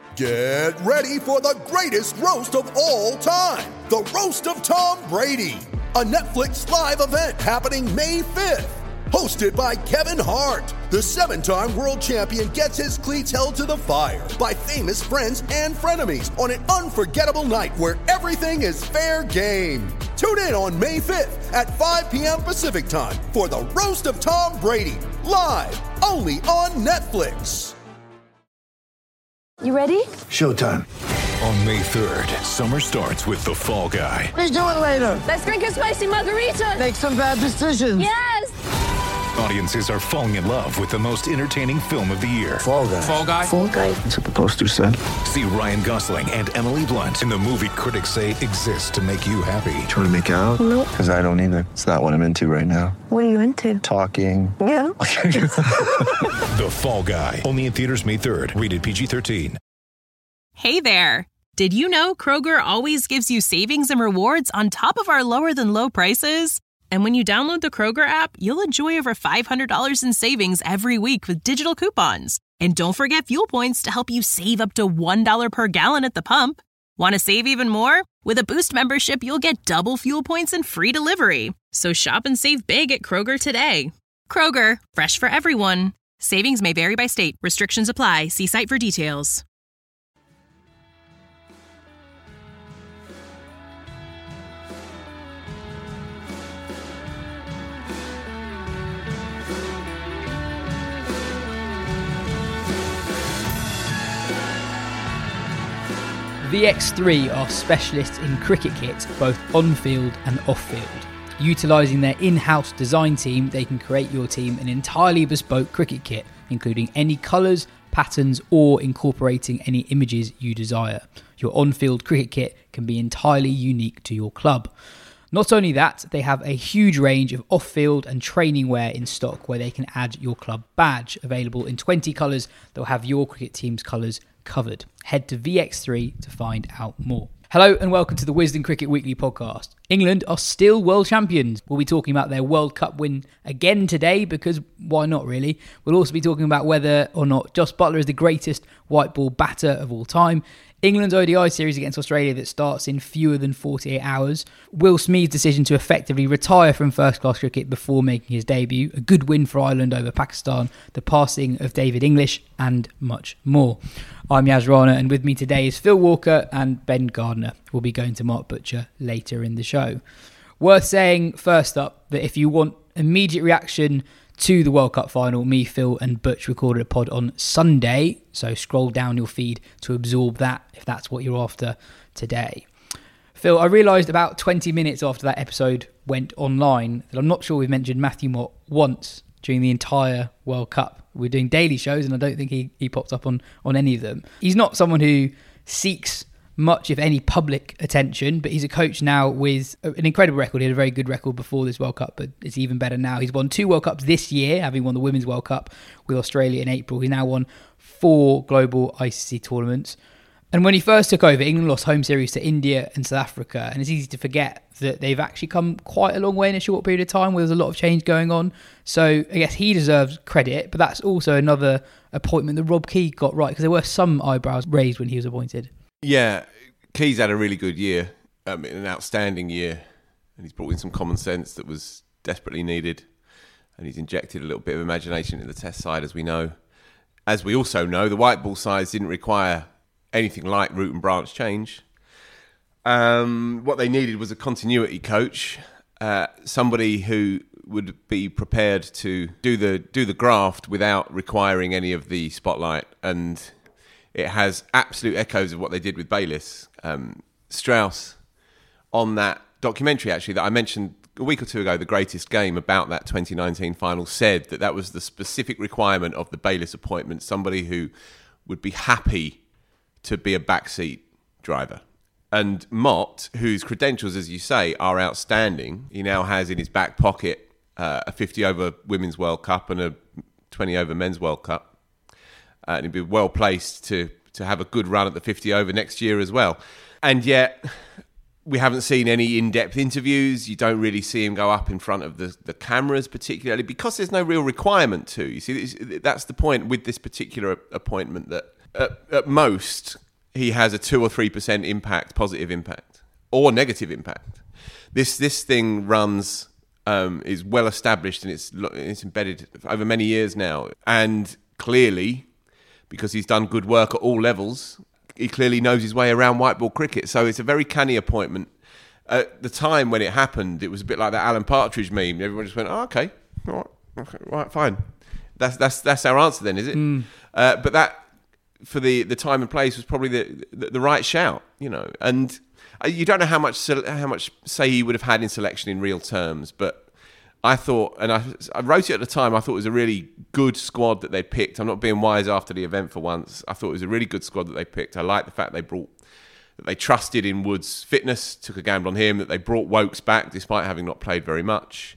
Get ready for the greatest roast of all time, the Roast of Tom Brady, a Netflix live event happening May 5th. Hosted by Kevin Hart, the 7-time world champion gets his cleats held to the fire by famous friends and frenemies on an unforgettable night where everything is fair game. Tune in on May 5th at 5 p.m. Pacific time for the Roast of Tom Brady, live only on Netflix. You ready? Showtime. On May 3rd, summer starts with The Fall Guy. Let's do it later. Let's drink a spicy margarita. Make some bad decisions. Yes! Audiences are falling in love with the most entertaining film of the year. Fall Guy. Fall Guy? Fall Guy. That's what the poster said. See Ryan Gosling and Emily Blunt in the movie critics say exists to make you happy. Trying to make it out? Nope. Because I don't either. It's not what I'm into right now. What are you into? Talking. Yeah. The Fall Guy. Only in theaters May 3rd. Rated PG-13. Hey there. Did you know Kroger always gives you savings and rewards on top of our lower than low prices? And when you download the Kroger app, you'll enjoy over $500 in savings every week with digital coupons. And don't forget fuel points to help you save up to $1 per gallon at the pump. Want to save even more? With a Boost membership, you'll get double fuel points and free delivery. So shop and save big at Kroger today. Kroger, fresh for everyone. Savings may vary by state. Restrictions apply. See site for details. VX3 are specialists in cricket kits, both on-field and off-field. Utilising their in-house design team, they can create your team an entirely bespoke cricket kit, including any colours, patterns, or incorporating any images you desire. Your on-field cricket kit can be entirely unique to your club. Not only that, they have a huge range of off-field and training wear in stock where they can add your club badge, available in 20 colours that will have your cricket team's colours covered. Head to VX3 to find out more. Hello and welcome to the Wisden Cricket Weekly podcast. England are still world champions. We'll be talking about their World Cup win again today because why not really? We'll also be talking about whether or not Jos Buttler is the greatest white ball batter of all time. England's ODI series against Australia that starts in fewer than 48 hours. Will Smeed's decision to effectively retire from first-class cricket before making his debut. A good win for Ireland over Pakistan. The passing of David English and much more. I'm Yas Rana and with me today is Phil Walker and Ben Gardner. We'll be going to Mark Butcher later in the show. Worth saying first up that if you want immediate reaction to the World Cup final, me, Phil and Butch recorded a pod on Sunday, so scroll down your feed to absorb that if that's what you're after today. Phil, I realised about 20 minutes after that episode went online that I'm not sure we've mentioned Matthew Mott once during the entire World Cup. We're doing daily shows and I don't think he popped up on any of them. He's not someone who seeks much, if any, public attention, but he's a coach now with an incredible record. He had a very good record before this World Cup, but it's even better now. He's won 2 World Cups this year, having won the Women's World Cup with Australia in April. He's now won 4 global ICC tournaments. And when he first took over, England lost home series to India and South Africa, and it's easy to forget that they've actually come quite a long way in a short period of time where there's a lot of change going on. So I guess he deserves credit, but that's also another appointment that Rob Key got right, because there were some eyebrows raised when he was appointed. Yeah, Key's had a really good year, an outstanding year, and he's brought in some common sense that was desperately needed, and he's injected a little bit of imagination into the test side, as we know. As we also know, the white ball sides didn't require anything like root and branch change. What they needed was a continuity coach, somebody who would be prepared to do the graft without requiring any of the spotlight, and it has absolute echoes of what they did with Bayliss. Strauss, on that documentary actually that I mentioned a week or two ago, The Greatest Game, about that 2019 final, said that was the specific requirement of the Bayliss appointment, somebody who would be happy to be a backseat driver. And Mott, whose credentials, as you say, are outstanding, he now has in his back pocket a 50-over Women's World Cup and a 20-over Men's World Cup. And he'd be well placed to have a good run at the 50-over next year as well. And yet, we haven't seen any in-depth interviews. You don't really see him go up in front of the cameras particularly, because there's no real requirement to. You see, that's the point with this particular appointment, that at most, he has a 2 or 3% impact, positive impact, or negative impact. This thing runs, is well established, and it's embedded over many years now. And clearly, because he's done good work at all levels, he clearly knows his way around white ball cricket. So it's a very canny appointment. At the time when it happened, it was a bit like that Alan Partridge meme. Everyone just went, "Oh, okay, all right, fine." That's our answer then, is it? But that, for the time and place, was probably the right shout, And you don't know how much say he would have had in selection in real terms, but I thought, and I wrote it at the time, I thought it was a really good squad that they picked. I'm not being wise after the event for once. I thought it was a really good squad that they picked. I like the fact that they trusted in Wood's fitness, took a gamble on him, that they brought Woakes back despite having not played very much.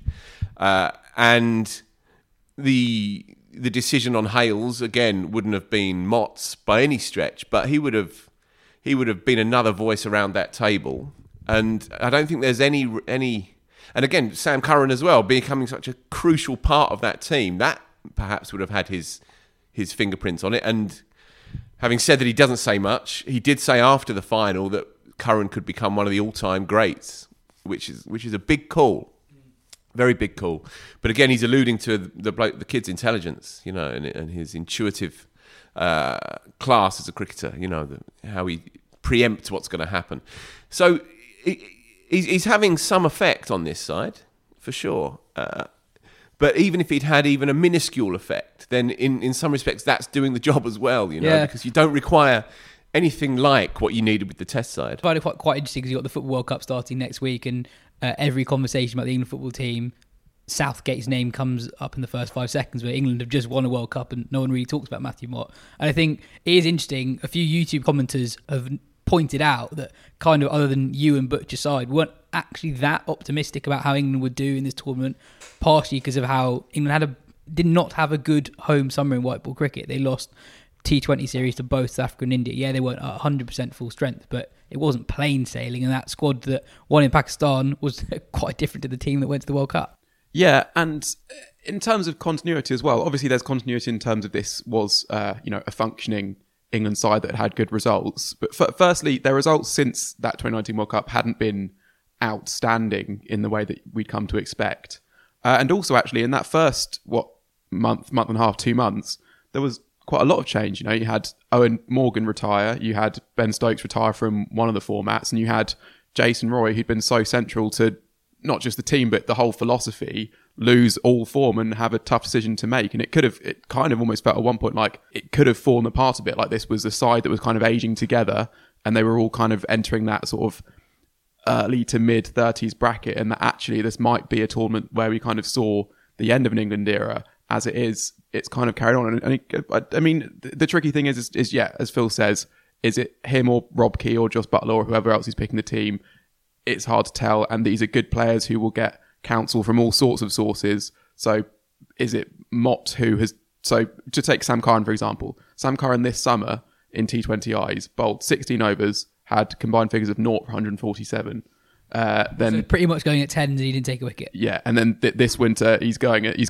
And the decision on Hales, again, wouldn't have been Mott's by any stretch, but he would have been another voice around that table. And I don't think there's any and again, Sam Curran as well, becoming such a crucial part of that team, that perhaps would have had his fingerprints on it. And having said that he doesn't say much, he did say after the final that Curran could become one of the all-time greats, which is a big call, very big call. But again, he's alluding to the kid's intelligence, and his intuitive class as a cricketer, how he preempts what's going to happen. So he's having some effect on this side, for sure. But even if he'd had even a minuscule effect, then in some respects that's doing the job as well, because you don't require anything like what you needed with the Test side. I find it quite interesting because you've got the Football World Cup starting next week, and every conversation about the England football team, Southgate's name comes up in the first 5 seconds, where England have just won a World Cup and no one really talks about Matthew Mott. And I think it is interesting, a few YouTube commenters have pointed out that kind of, other than you and Butcher side, weren't actually that optimistic about how England would do in this tournament, partially because of how England did not have a good home summer in white ball cricket. They lost T20 series to both South Africa and India. Yeah, they weren't at 100% full strength, but it wasn't plain sailing, and that squad that won in Pakistan was quite different to the team that went to the World Cup. Yeah, and in terms of continuity as well, obviously there's continuity in terms of this was a functioning England side that had good results. But firstly, their results since that 2019 World Cup hadn't been outstanding in the way that we'd come to expect. And also, actually, in that first, month and a half, 2 months, there was quite a lot of change. You had Owen Morgan retire, you had Ben Stokes retire from one of the formats, and you had Jason Roy, who'd been so central to not just the team, but the whole philosophy, lose all form and have a tough decision to make. And it kind of almost felt at one point like it could have fallen apart a bit. Like this was a side that was kind of aging together and they were all kind of entering that sort of early to mid 30s bracket. And that actually this might be a tournament where we kind of saw the end of an England era. As it is, it's kind of carried on. And the tricky thing is, as Phil says, is it him or Rob Key or Jos Buttler or whoever else is picking the team? It's hard to tell. And these are good players who will get counsel from all sorts of sources. So is it Mott who has... So to take Sam Curran, for example. Sam Curran this summer in T20Is bowled 16 overs, had combined figures of 0 for 147. Then so pretty much going at 10s and he didn't take a wicket. Yeah, and then this winter he's going at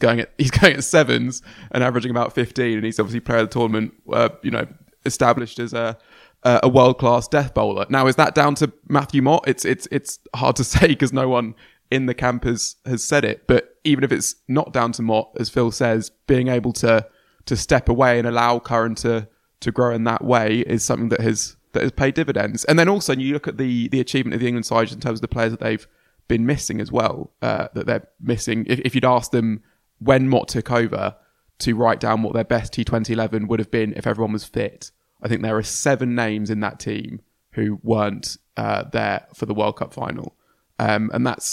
7s and averaging about 15, and he's obviously player of the tournament, established as a world-class death bowler. Now, is that down to Matthew Mott? It's hard to say because no one in the camp has said it. But even if it's not down to Mott, as Phil says, being able to step away and allow Curran to grow in that way is something that has paid dividends. And then also you look at the achievement of the England side in terms of the players that they've been missing as well, that they're missing. If you'd asked them when Mott took over to write down what their best T20 11 would have been if everyone was fit, I think there are 7 names in that team who weren't there for the World Cup final. And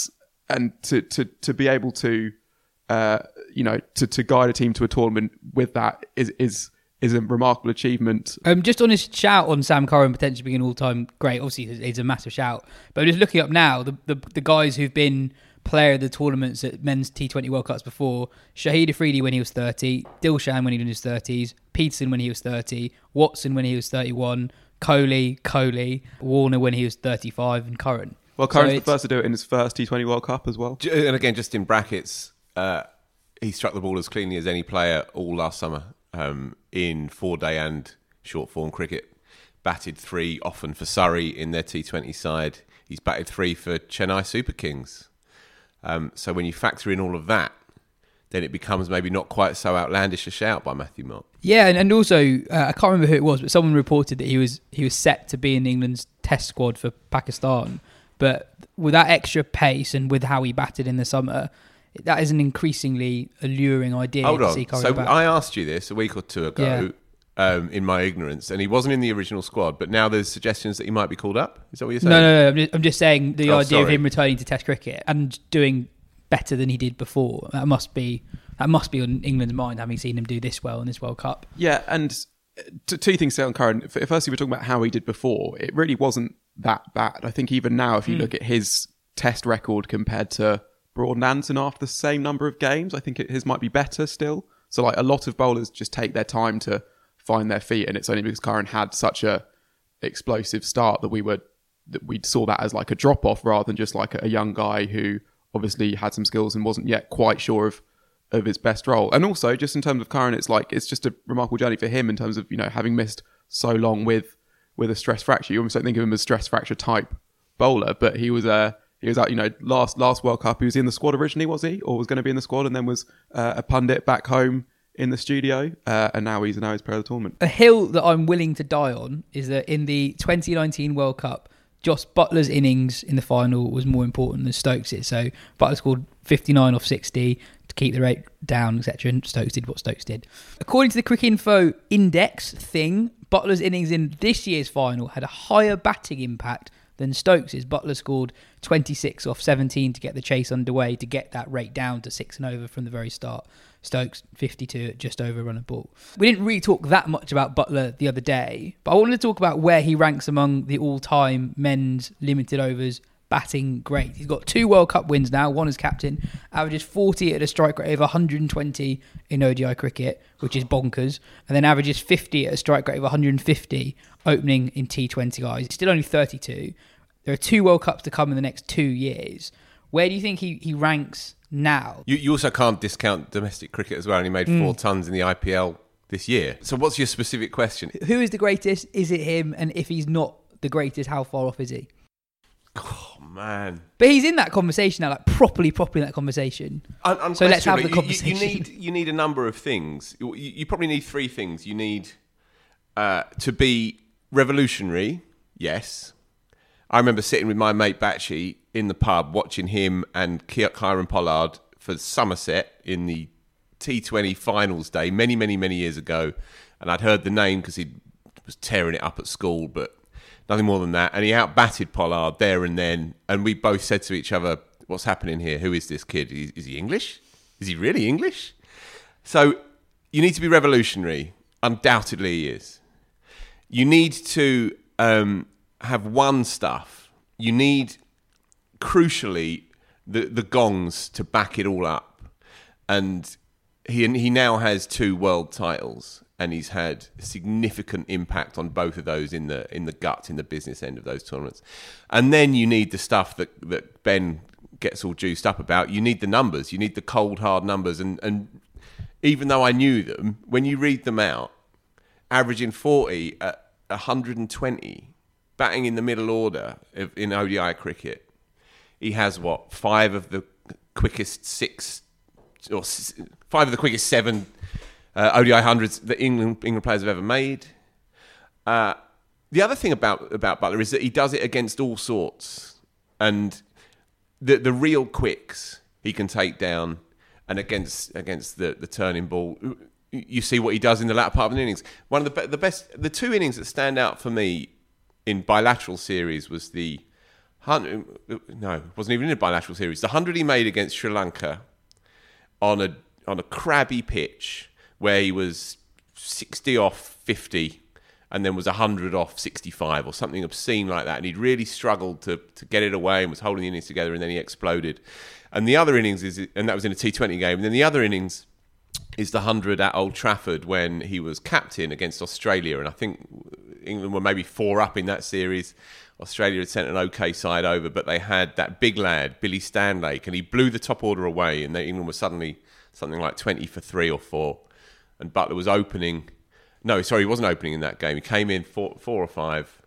to be able to guide a team to a tournament with that is a remarkable achievement. Just on his shout on Sam Curran potentially being an all-time great, obviously it's a massive shout. But I'm just looking up now, the guys who've been player of the tournaments at men's T20 World Cups before: Shahid Afridi when he was 30, Dilshan when he was in his 30s, Peterson when he was 30, Watson when he was 31, Kohli, Warner when he was 35, and Curran. Well, Curran's the first to do it in his first T20 World Cup as well. And again, just in brackets, he struck the ball as cleanly as any player all last summer in 4-day and short form cricket. Batted 3 often for Surrey in their T20 side. He's batted 3 for Chennai Super Kings. So when you factor in all of that, then it becomes maybe not quite so outlandish a shout by Matthew Mott. Yeah, and also I can't remember who it was, but someone reported that he was set to be in England's Test squad for Pakistan. But with that extra pace and with how he batted in the summer, that is an increasingly alluring idea. Hold to on. see Curry So back. I asked you this a week or two ago in my ignorance, and he wasn't in the original squad. But now there's suggestions that he might be called up. Is that what you're saying? No. I'm just saying the idea of sorry. him returning to Test cricket and doing better than he did before. That must be on England's mind, having seen him do this well in this World Cup. Yeah, and two things to say on Curran. Firstly, we're talking about how he did before. It really wasn't that bad. I think even now, if you look at his Test record compared to Broad Anderson after the same number of games, I think his might be better still. So like a lot of bowlers just take their time to find their feet, and it's only because Curran had such a explosive start that we saw that as like a drop off rather than just like a young guy who obviously had some skills and wasn't yet quite sure of his best role. And also just in terms of Curran, it's just a remarkable journey for him in terms of, having missed so long with a stress fracture. You almost don't think of him as stress fracture type bowler, but he was out, last World Cup, he was in the squad originally, was he? Or was going to be in the squad and then was a pundit back home in the studio, and now he's player of the tournament. A hill that I'm willing to die on is that in the 2019 World Cup, Jos Buttler's innings in the final was more important than Stokes'. So Buttler scored 59 off 60 to keep the rate down, etc. And Stokes did what Stokes did. According to the Cricinfo Index thing, Buttler's innings in this year's final had a higher batting impact than Stokes'. Buttler scored 26 off 17 to get the chase underway, to get that rate down to 6 and over from the very start. Stokes 52 at just over run a ball. We didn't really talk that much about Buttler the other day, but I wanted to talk about where he ranks among the all-time men's limited overs batting great. He's got 2 World Cup wins now, one as captain, averages 40 at a strike rate of 120 in ODI cricket, which is bonkers, and then averages 50 at a strike rate of 150 opening in T20 He's still only 32. There are 2 World Cups to come in the next 2 years. Where do you think he ranks now? You also can't discount domestic cricket as well, and he made 4 tons in the IPL this year. So what's your specific question? Who is the greatest? Is it him? And if he's not the greatest, how far off is he? Oh, man. But he's in that conversation now, like properly in that conversation. So let's have the conversation. You need a number of things. You probably need 3 things. You need to be revolutionary, yes. I remember sitting with my mate Batchy in the pub watching him and Kieran Pollard for Somerset in the T20 finals day many, many, many years ago. And I'd heard the name because he was tearing it up at school, but nothing more than that. And he outbatted Pollard there and then. And we both said to each other, what's happening here? Who is this kid? Is he English? Is he really English? So you need to be revolutionary. Undoubtedly he is. You need to have one stuff. You need, crucially, the gongs to back it all up. And he now has 2 world titles, and he's had a significant impact on both of those in the gut, in the business end of those tournaments. And then you need the stuff that Ben gets all juiced up about. You need the numbers. You need the cold, hard numbers. And even though I knew them, when you read them out, averaging 40 at 120, batting in the middle order in ODI cricket, he has 5 of the quickest 6 or 5 of the quickest 7 ODI hundreds that England players have ever made. The other thing about Buttler is that he does it against all sorts, and the real quicks he can take down, and against the turning ball, you see what he does in the latter part of an innings. One of the best, the 2 innings that stand out for me in bilateral series was it wasn't even in a bilateral series. The 100 he made against Sri Lanka on a crabby pitch where he was 60 off 50 and then was 100 off 65 or something obscene like that. And he'd really struggled to get it away and was holding the innings together, and then he exploded. And the other innings and that was in a T20 game. And then the other innings is the 100 at Old Trafford when he was captain against Australia. And I think England were maybe 4 up in that series. Australia had sent an okay side over, but they had that big lad, Billy Stanlake, and he blew the top order away, and England was suddenly something like 20 for 3 or 4. And Buttler was opening No, sorry, he wasn't opening in that game. He came in 4 or 5,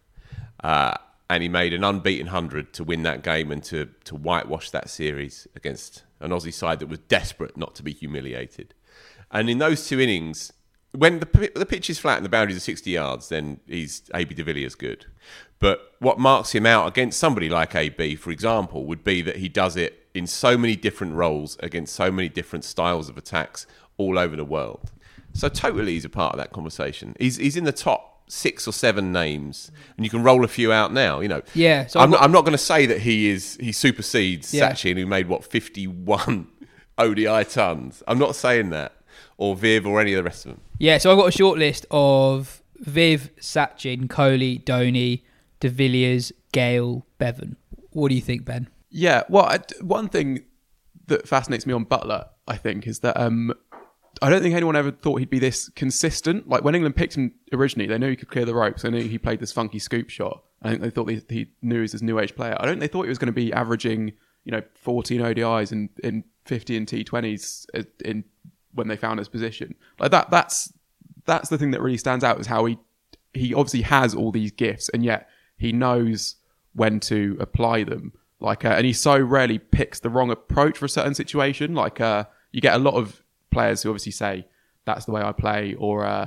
and he made an unbeaten 100 to win that game and to whitewash that series against an Aussie side that was desperate not to be humiliated. And in those 2 innings, when the pitch is flat and the boundaries are 60 yards, then he's AB de Villiers good. But what marks him out against somebody like AB, for example, would be that he does it in so many different roles against so many different styles of attacks all over the world. So totally he's a part of that conversation. He's in the top 6 or 7 names, and you can roll a few out now. Yeah. So I'm not going to say that he supersedes Sachin, who made 51 ODI tons. I'm not saying that, or Viv, or any of the rest of them. Yeah. So I've got a short list of Viv, Sachin, Kohli, Dhoni, de Villiers, Gale, Bevan. What do you think, Ben? Yeah. Well, one thing that fascinates me on Buttler, I think, is that I don't think anyone ever thought he'd be this consistent. Like when England picked him originally, they knew he could clear the ropes. They knew he played this funky scoop shot. I think they thought he knew he was this new age player. I don't think they thought he was going to be averaging, 14 ODIs in 50 and T20s in when they found his position. Like that's the thing that really stands out, is how he obviously has all these gifts, and yet he knows when to apply them. And he so rarely picks the wrong approach for a certain situation. You get a lot of players who obviously say that's the way I play, or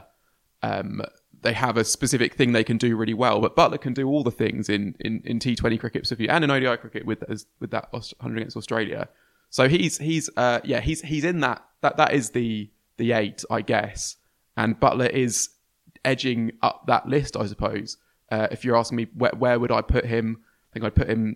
they have a specific thing they can do really well. But Buttler can do all the things in T20 cricket specifically, and in ODI cricket with that 100 against Australia. So he's in that is the 8, I guess. And Buttler is edging up that list, I suppose. If you're asking me where would I put him, I think I'd put him,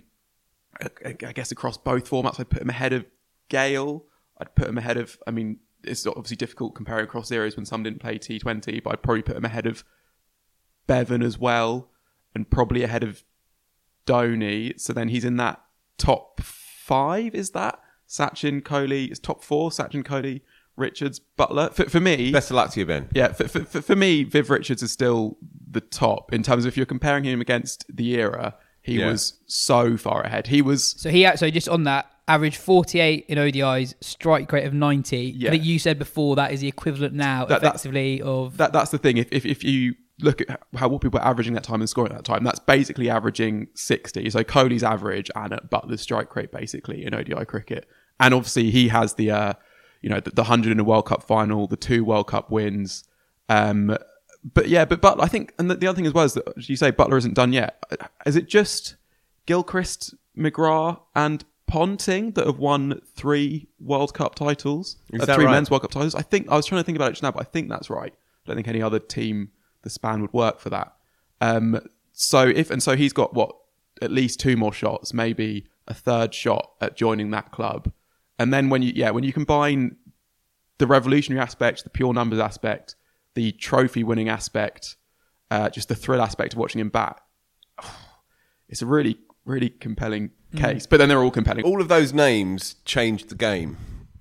I guess across both formats, I'd put him ahead of Gale. I'd put him ahead of, it's obviously difficult comparing across series when some didn't play T20, but I'd probably put him ahead of Bevan as well, and probably ahead of Dhoni. So then he's in that top 5, is that? Sachin, Kohli, it's top 4, Sachin, Kohli, Richards, Buttler. For me... Best of luck to you, Ben. Yeah, for me, Viv Richards is still the top, in terms of if you're comparing him against the era, he was so far ahead. He was... So just on that, averaged 48 in ODIs, strike rate of 90. Yeah. I think you said before that is the equivalent now, effectively, of... That's the thing. If you look at what people are averaging that time and scoring at that time, that's basically averaging 60. So Kohli's average and at Butler's strike rate, basically, in ODI cricket. And obviously he has the 100 in a World Cup final, the 2 World Cup wins. But Buttler, I think, and the other thing as well is that, as you say, Buttler isn't done yet. Is it just Gilchrist, McGrath and Ponting that have won 3 World Cup titles? Is that 3 right? men's World Cup titles? I think, I was trying to think about it just now, but I think that's right. I don't think any other team, the span would work for that. So he's got at least 2 more shots, maybe a 3rd shot at joining that club. And then when you combine the revolutionary aspect, the pure numbers aspect, the trophy winning aspect, just the thrill aspect of watching him bat, it's a really, really compelling case. But then they're all compelling. All of those names changed the game.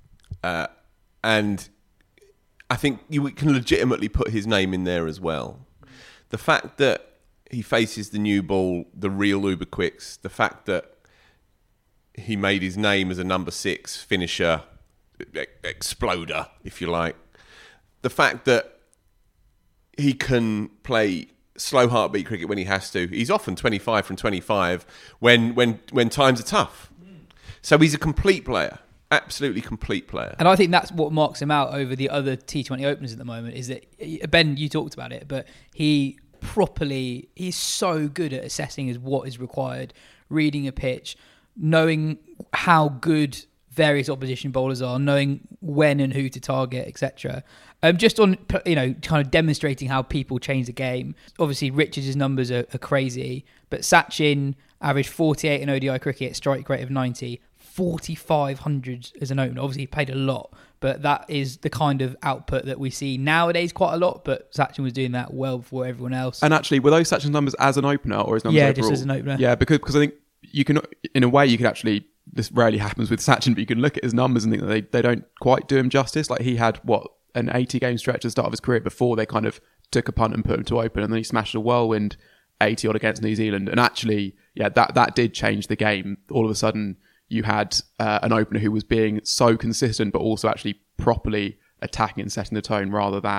And I think you can legitimately put his name in there as well. The fact that he faces the new ball, the real Uber Quicks, the fact that he made his name as a number 6 finisher, exploder, if you like. The fact that he can play slow heartbeat cricket when he has to. He's often 25 from 25 when times are tough. So he's a complete player. Absolutely complete player. And I think that's what marks him out over the other T20 openers at the moment, is that, Ben, you talked about it, but he's so good at assessing what is required, reading a pitch, knowing how good various opposition bowlers are, knowing when and who to target, etc. Just on, kind of demonstrating how people change the game. Obviously, Richards' numbers are crazy, but Sachin averaged 48 in ODI cricket, strike rate of 90, 4,500 as an opener. Obviously, he played a lot, but that is the kind of output that we see nowadays quite a lot, but Sachin was doing that well before everyone else. And actually, were those Sachin's numbers as an opener or his numbers overall? Just as an opener. Yeah, because I think you can, in a way, you can actually, this rarely happens with Sachin, but you can look at his numbers and think that they don't quite do him justice. Like he had, an 80-game stretch at the start of his career before they kind of took a punt and put him to open, and then he smashed a whirlwind 80-odd against New Zealand. And actually, that did change the game. All of a sudden, you had an opener who was being so consistent, but also actually properly attacking and setting the tone, rather than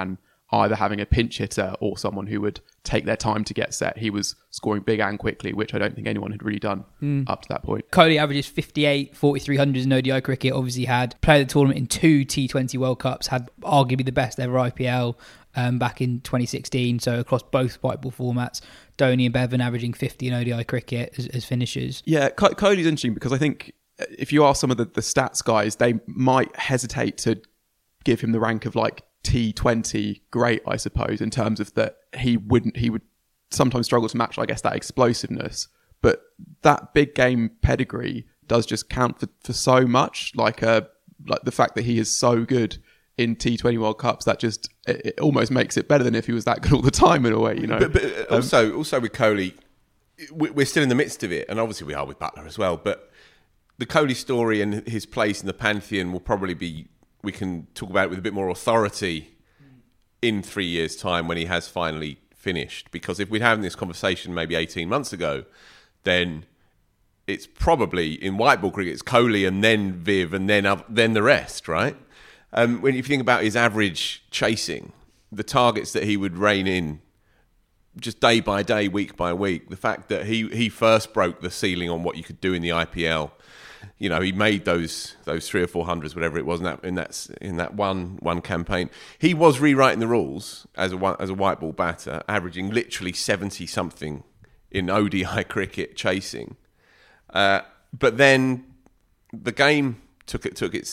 either having a pinch hitter or someone who would take their time to get set. He was scoring big and quickly, which I don't think anyone had really done up to that point. Kohli averages 58, 4300s in ODI cricket. Obviously had played the tournament in 2 T20 World Cups, had arguably the best ever IPL back in 2016. So across both white ball formats, Dhoni and Bevan averaging 50 in ODI cricket as finishers. Yeah, Kohli's interesting because I think if you ask some of the stats guys, they might hesitate to give him the rank of like T20 great, I suppose, in terms of that he would sometimes struggle to match, I guess, that explosiveness. But that big game pedigree does just count for so much. Like the fact that he is so good in T20 World Cups, that just it almost makes it better than if he was that good all the time in a way, you know. But also with Kohli, we're still in the midst of it, and obviously we are with Buttler as well. But the Kohli story and his place in the pantheon will probably be. We can talk about it with a bit more authority in 3 years' time when he has finally finished. Because if we'd having this conversation maybe 18 months ago, then it's probably in white ball cricket, it's Kohli and then Viv and then the rest, right? When you think about his average chasing, the targets that he would rein in just day by day, week by week, the fact that he first broke the ceiling on what you could do in the IPL. You know, he made those 300 or 400s, whatever it was, in that one campaign. He was rewriting the rules as a white ball batter, averaging literally 70 something in ODI cricket chasing. But then the game took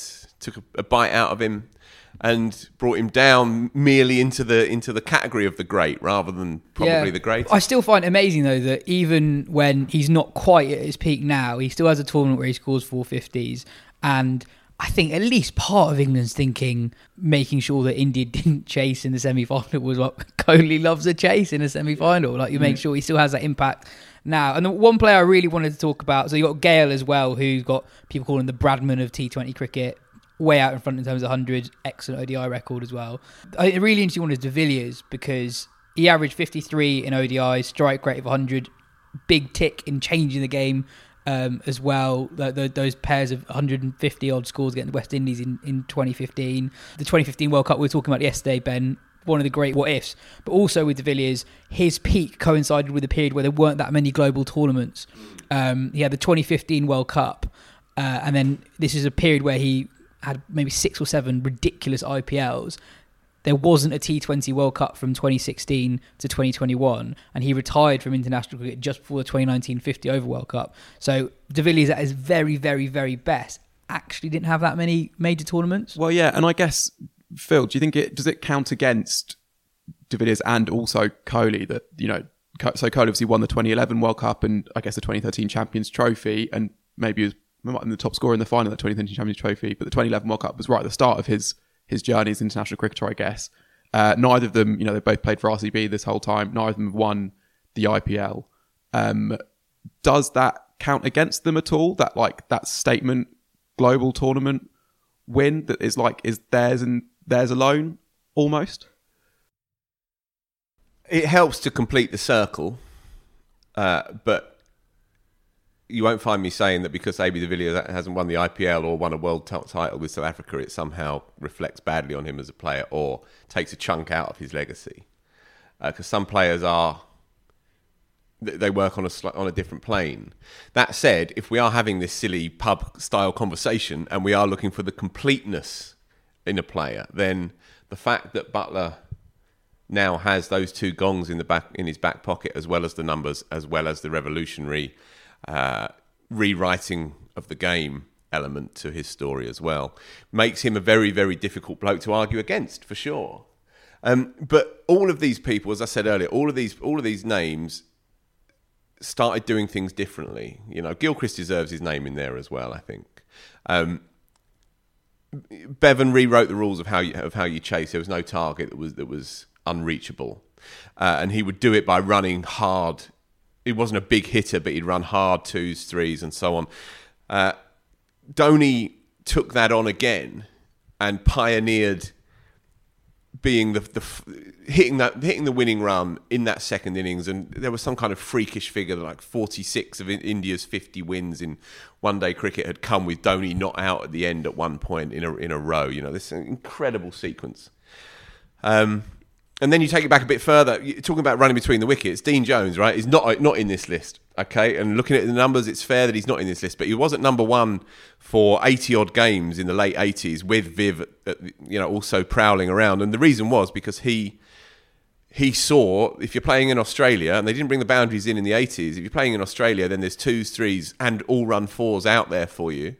a bite out of him and brought him down merely into the category of the great rather than probably the greatest. I still find it amazing though that even when he's not quite at his peak now, he still has a tournament where he scores 450s, and I think at least part of England's thinking, making sure that India didn't chase in the semi-final was what Kohli loves a chase in a semi-final. Like you make sure he still has that impact now. And the one player I really wanted to talk about, so you got Gale as well, who's got people calling him the Bradman of T20 cricket. Way out in front in terms of 100, excellent ODI record as well. I really interesting one is De Villiers because he averaged 53 in ODI, strike rate of 100, big tick in changing the game as well. Those pairs of 150 odd scores against the West Indies in 2015. The 2015 World Cup we were talking about yesterday, Ben, one of the great what ifs. But also with De Villiers, his peak coincided with a period where there weren't that many global tournaments. He had the 2015 World Cup, and then this is a period where he had maybe 6 or 7 ridiculous IPLs. There wasn't a T20 World Cup from 2016 to 2021, and he retired from international cricket just before the 2019 50 over World Cup. So De Villiers at his very, very, very best actually didn't have that many major tournaments. Well, yeah, and I guess, Phil, do you think does it count against De Villiers and also Kohli that, you know, so Kohli obviously won the 2011 World Cup and I guess the 2013 Champions Trophy, and maybe was the top scorer in the final of the 2013 Champions Trophy, but the 2011 World Cup was right at the start of his journey as international cricketer, I guess. Neither of them, you know, they both played for RCB this whole time. Neither of them have won the IPL. Does that count against them at all? That statement global tournament win that is theirs and theirs alone almost? It helps to complete the circle, but you won't find me saying that because AB de Villiers hasn't won the IPL or won a world title with South Africa, it somehow reflects badly on him as a player or takes a chunk out of his legacy. Because some players they work on a different plane. That said, if we are having this silly pub-style conversation and we are looking for the completeness in a player, then the fact that Buttler now has those 2 gongs in his back pocket, as well as the numbers, as well as the revolutionary rewriting of the game element to his story as well, makes him a very, very difficult bloke to argue against, for sure. But all of these people, as I said earlier, all of these names started doing things differently. You know, Gilchrist deserves his name in there as well, I think. Bevan rewrote the rules of how you chase. There was no target that was unreachable, and he would do it by running hard. He wasn't a big hitter, but he'd run hard 2s, 3s, and so on. Dhoni took that on again and pioneered being hitting the winning run in that second innings, and there was some kind of freakish figure like 46 of India's 50 wins in one-day cricket had come with Dhoni not out at the end at one point in a row. You know, this incredible sequence. And then you take it back a bit further. You're talking about running between the wickets. Dean Jones, right, is not in this list. Okay, and looking at the numbers, it's fair that he's not in this list. But he wasn't number one for 80 odd games in the late 80s with Viv, also prowling around. And the reason was because he saw, if you're playing in Australia, and they didn't bring the boundaries in the 80s, if you're playing in Australia, then there's 2s, 3s, and all-run 4s out there for you.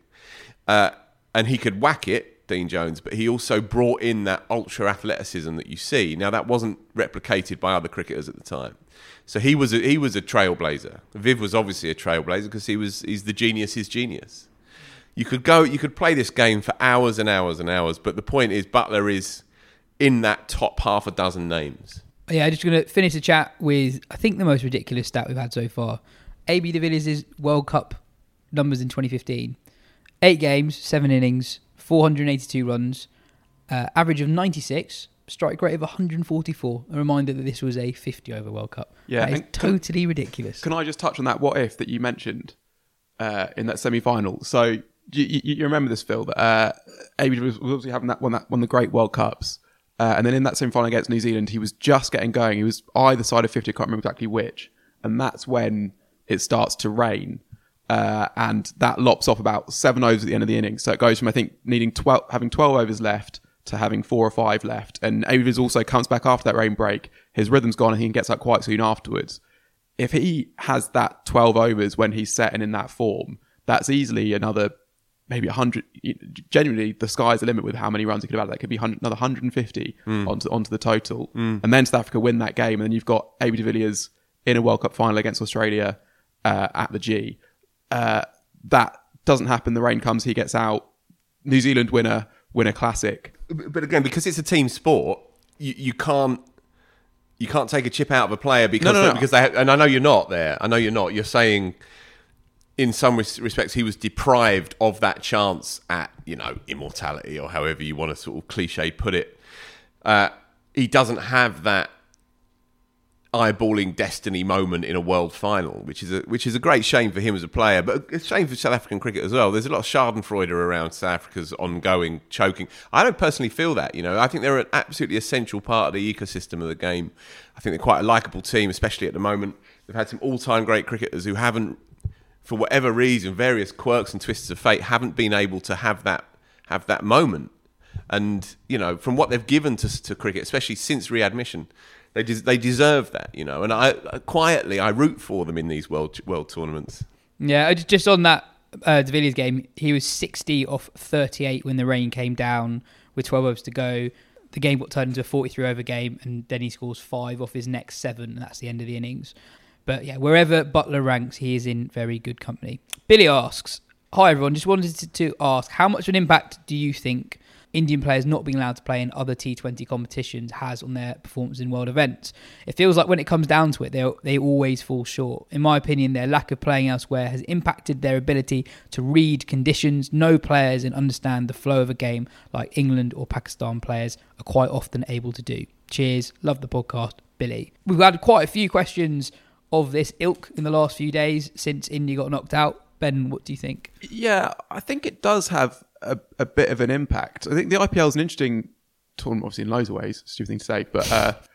And he could whack it, Dean Jones, but he also brought in that ultra athleticism that you see. Now, that wasn't replicated by other cricketers at the time. So he was a trailblazer. Viv was obviously a trailblazer because he's the genius, his genius. You could play this game for hours and hours and hours, but the point is Buttler is in that top half a dozen names. Yeah, I'm just going to finish the chat with, I think, the most ridiculous stat we've had so far. AB de Villiers' World Cup numbers in 2015. 8 games, 7 innings, 482 runs, average of 96, strike rate of 144. A reminder that this was a 50-over World Cup. Yeah, that is totally ridiculous. Can I just touch on that what if that you mentioned in that semi-final? So you remember this, Phil, that AB was obviously having won the great World Cups. And then in that semi-final against New Zealand, he was just getting going. He was either side of 50, I can't remember exactly which. And that's when it starts to rain. And that lops off about 7 overs at the end of the innings. So it goes from, I think, having 12 overs left to having 4 or 5 left. And Avies also comes back after that rain break. His rhythm's gone and he gets out quite soon afterwards. If he has that 12 overs when he's set and in that form, that's easily another maybe 100. Genuinely, the sky's the limit with how many runs he could have had. That could be another 150 onto the total. And then South Africa win that game. And then you've got AB de Villiers in a World Cup final against Australia at the G. That doesn't happen. The rain comes, he gets out. New Zealand win a classic. But again, because it's a team sport, you can't take a chip out of a player because because they and I know you're not there. I know you're not. You're saying in some respects he was deprived of that chance at immortality or however you want to sort of cliche put it. He doesn't have that eyeballing destiny moment in a world final, which is a great shame for him as a player, but a shame for South African cricket as well. There's a lot of schadenfreude around South Africa's ongoing choking. I don't personally feel that. I think they're an absolutely essential part of the ecosystem of the game. I think they're quite a likeable team, especially at the moment. They've had some all-time great cricketers who haven't, for whatever reason, various quirks and twists of fate, haven't been able to have that moment. And from what they've given to cricket, especially since readmission, they deserve that, and I root for them in these world tournaments. Yeah, just on that de Villiers game, he was 60 off 38 when the rain came down with 12 overs to go. The game got turned into a 43-over game, and then he scores 5 off his next 7, and that's the end of the innings. But yeah, wherever Buttler ranks, he is in very good company. Billy asks, hi everyone, just wanted to ask, how much of an impact do you think Indian players not being allowed to play in other T20 competitions has on their performance in world events? It feels like when it comes down to it, they always fall short. In my opinion, their lack of playing elsewhere has impacted their ability to read conditions, know players and understand the flow of a game like England or Pakistan players are quite often able to do. Cheers. Love the podcast, Billy. We've had quite a few questions of this ilk in the last few days since India got knocked out. Ben, what do you think? Yeah, I think it does have a bit of an impact. I think the IPL is an interesting tournament, obviously in loads of ways, stupid thing to say, but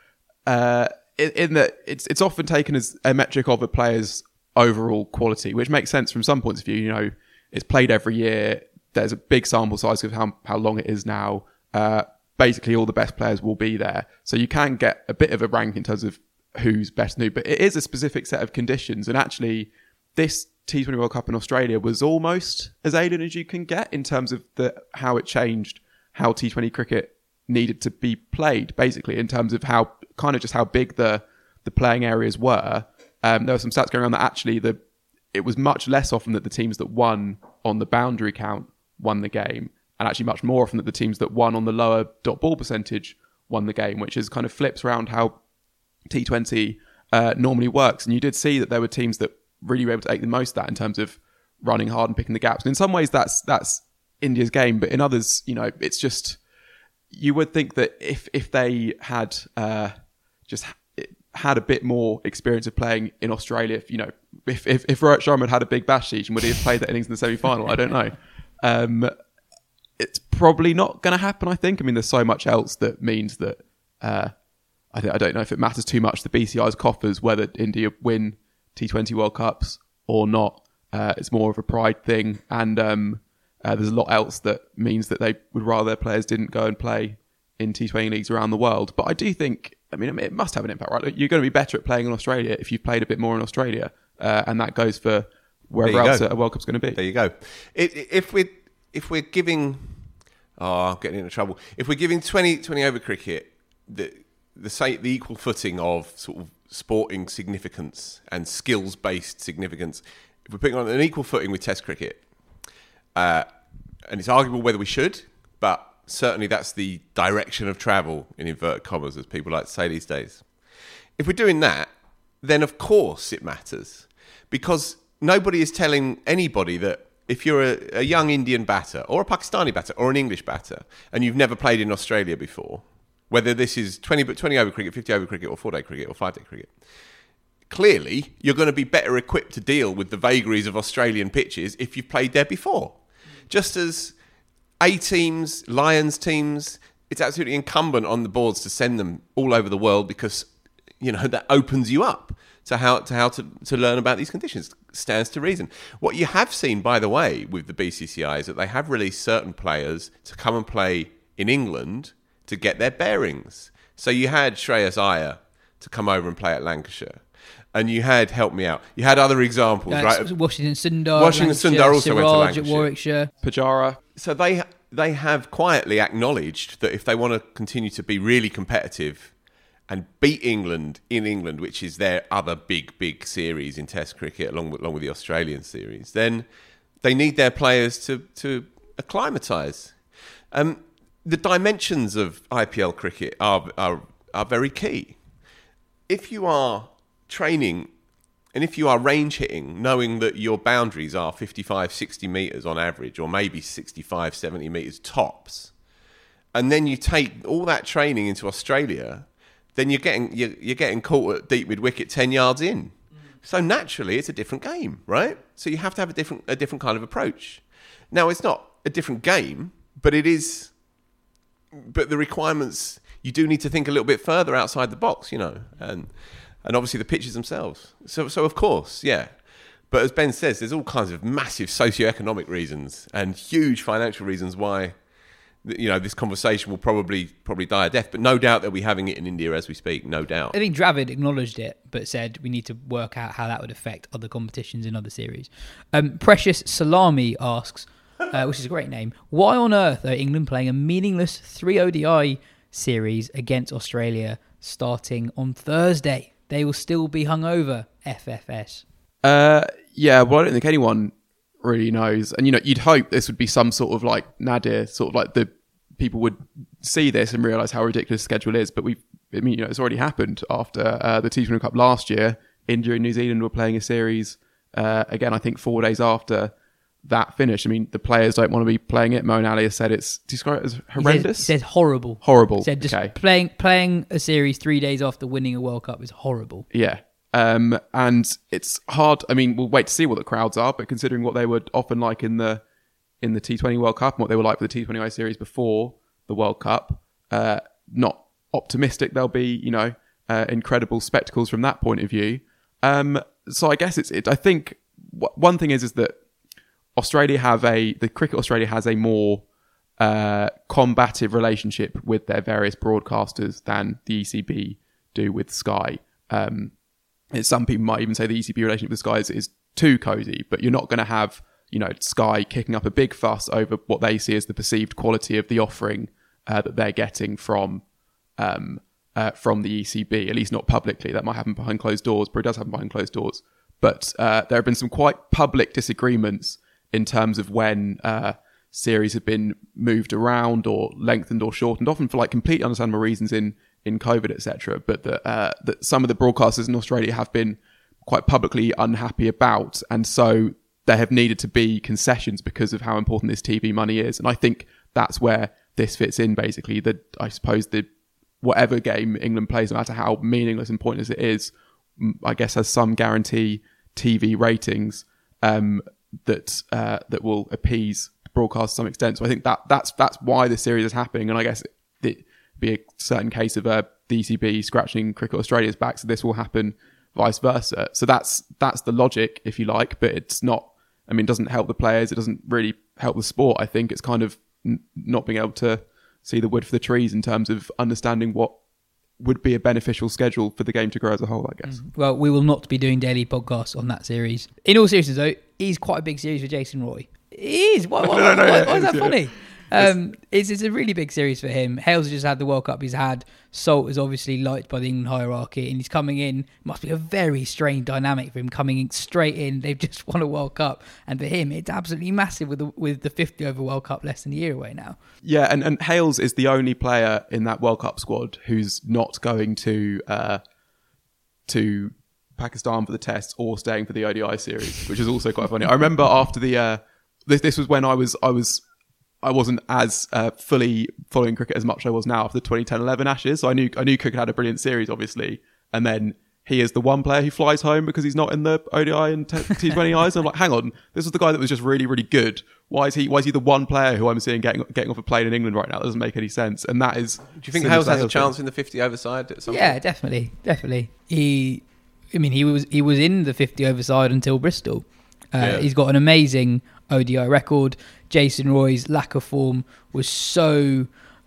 in that it's often taken as a metric of a player's overall quality, which makes sense from some points of view. It's played every year. There's a big sample size of how long it is now. Basically, all the best players will be there. So you can get a bit of a rank in terms of who's best new, but it is a specific set of conditions. And actually, this T20 World Cup in Australia was almost as alien as you can get in terms of how it changed how T20 cricket needed to be played, basically, in terms of how big the playing areas were. There were some stats going around that actually it was much less often that the teams that won on the boundary count won the game, and actually much more often that the teams that won on the lower dot ball percentage won the game, which is kind of flips around how T20 normally works. And you did see that there were teams that really were able to take the most of that in terms of running hard and picking the gaps. And in some ways, that's India's game, but in others, it's just, you would think that if they had just had a bit more experience of playing in Australia, if Rohit Sharma had a big bash season, would he have played that innings in the semi-final? I don't know. It's probably not going to happen, I think. I mean, there's so much else that means that I don't know if it matters too much. The BCI's coffers whether India win T20 World Cups or not. It's more of a pride thing, and there's a lot else that means that they would rather their players didn't go and play in T20 leagues around the world. But I do think, it must have an impact, right? You're going to be better at playing in Australia if you've played a bit more in Australia, and that goes for wherever else a World Cup's going to be. There you go. If we're giving, I'm getting into trouble. If we're giving 20 over cricket the equal footing of sort of sporting significance and skills-based significance, if we're putting on an equal footing with Test cricket, and it's arguable whether we should, but certainly that's the direction of travel, in inverted commas, as people like to say these days. If we're doing that, then of course it matters, because nobody is telling anybody that if you're a young Indian batter or a Pakistani batter or an English batter and you've never played in Australia before, whether this is 20 over cricket, 50 over cricket or 4-day cricket or 5-day cricket, clearly you're going to be better equipped to deal with the vagaries of Australian pitches if you've played there before. Just as A teams, Lions teams, it's absolutely incumbent on the boards to send them all over the world, because that opens you up to how to learn about these conditions. Stands to reason. What you have seen, by the way, with the BCCI is that they have released certain players to come and play in England to get their bearings. So you had Shreyas Iyer to come over and play at Lancashire. And you had, help me out, you had other examples, right? Washington Sundar. Washington Sundar also Siraj went to Lancashire. At Warwickshire. Pujara. So they have quietly acknowledged that if they want to continue to be really competitive and beat England in England, which is their other big series in Test cricket, along with the Australian series, then they need their players to acclimatise. The dimensions of IPL cricket are very key. If you are training and if you are range hitting, knowing that your boundaries are 55, 60 metres on average, or maybe 65, 70 metres tops, and then you take all that training into Australia, then you're getting caught at deep mid-wicket 10 yards in. So naturally, it's a different game, right? So you have to have a different kind of approach. Now, it's not a different game, but it is. But the requirements, you do need to think a little bit further outside the box, and obviously the pitches themselves. So of course, yeah. But as Ben says, there's all kinds of massive socio-economic reasons and huge financial reasons why, this conversation will probably die a death. But no doubt they'll be having it in India as we speak, no doubt. I think Dravid acknowledged it, but said we need to work out how that would affect other competitions in other series. Precious Salami asks, which is a great name, why on earth are England playing a meaningless 3 ODI series against Australia starting on Thursday? They will still be hungover, FFS. Yeah, well, I don't think anyone really knows. And, you'd hope this would be some sort of like nadir, sort of like the people would see this and realise how ridiculous the schedule is. But it's already happened after the T20 Cup last year. India and New Zealand were playing a series, again, I think 4 days after that finished. The players don't want to be playing it. Moeen Ali has said it's described as horrendous. He said horrible. Horrible. He said just okay. playing a series 3 days after winning a World Cup is horrible. Yeah. And it's hard. We'll wait to see what the crowds are, but considering what they were often like in the T20 World Cup and what they were like for the T20I series before the World Cup, not optimistic they'll be, incredible spectacles from that point of view. So I guess I think one thing is that Cricket Australia has a more combative relationship with their various broadcasters than the ECB do with Sky. Some people might even say the ECB relationship with Sky is too cosy, but you're not going to have Sky kicking up a big fuss over what they see as the perceived quality of the offering that they're getting from the ECB, at least not publicly. That might happen behind closed doors, but it does happen behind closed doors. But there have been some quite public disagreements in terms of when series have been moved around or lengthened or shortened, often for completely understandable reasons in COVID, etc. But that some of the broadcasters in Australia have been quite publicly unhappy about, and so there have needed to be concessions because of how important this TV money is. And I think that's where this fits in, basically. I suppose whatever game England plays, no matter how meaningless and pointless it is, I guess has some guarantee TV ratings that will appease the broadcast to some extent. So I think that's why this series is happening. And I guess it'd be a certain case of the ECB scratching Cricket Australia's back, so this will happen vice versa. So that's the logic, if you like, but it's not, I mean, it doesn't help the players, it doesn't really help the sport. I think it's kind of not being able to see the wood for the trees in terms of understanding what would be a beneficial schedule for the game to grow as a whole, I guess. Well, we will not be doing daily podcasts on that series. In all seriousness, though, it is quite a big series for Jason Roy. It is. Why is that funny? It's a really big series for him. Hales has just had the World Cup he's had. Salt is obviously liked by the England hierarchy, and he's coming in. It must be a very strange dynamic for him coming in straight in. They've just won a World Cup, and for him, it's absolutely massive with the 50 over World Cup less than a year away now. Yeah, and Hales is the only player in that World Cup squad who's not going to Pakistan for the Tests or staying for the ODI series, which is also quite funny. I remember after the this was when I wasn't as fully following cricket as much as I was now after the 2010-11 Ashes. So I knew cricket had a brilliant series, obviously, and then he is the one player who flies home because he's not in the ODI and T20Is. And I'm like, hang on, this is the guy that was just really, really good. Why is he the one player who I'm seeing getting off a plane in England right now? That doesn't make any sense. And that is. Do you think Hales has a chance in the 50 over side at some point? Yeah, definitely. He was in the 50 over side until Bristol. He's got an amazing ODI record. Jason Roy's lack of form was so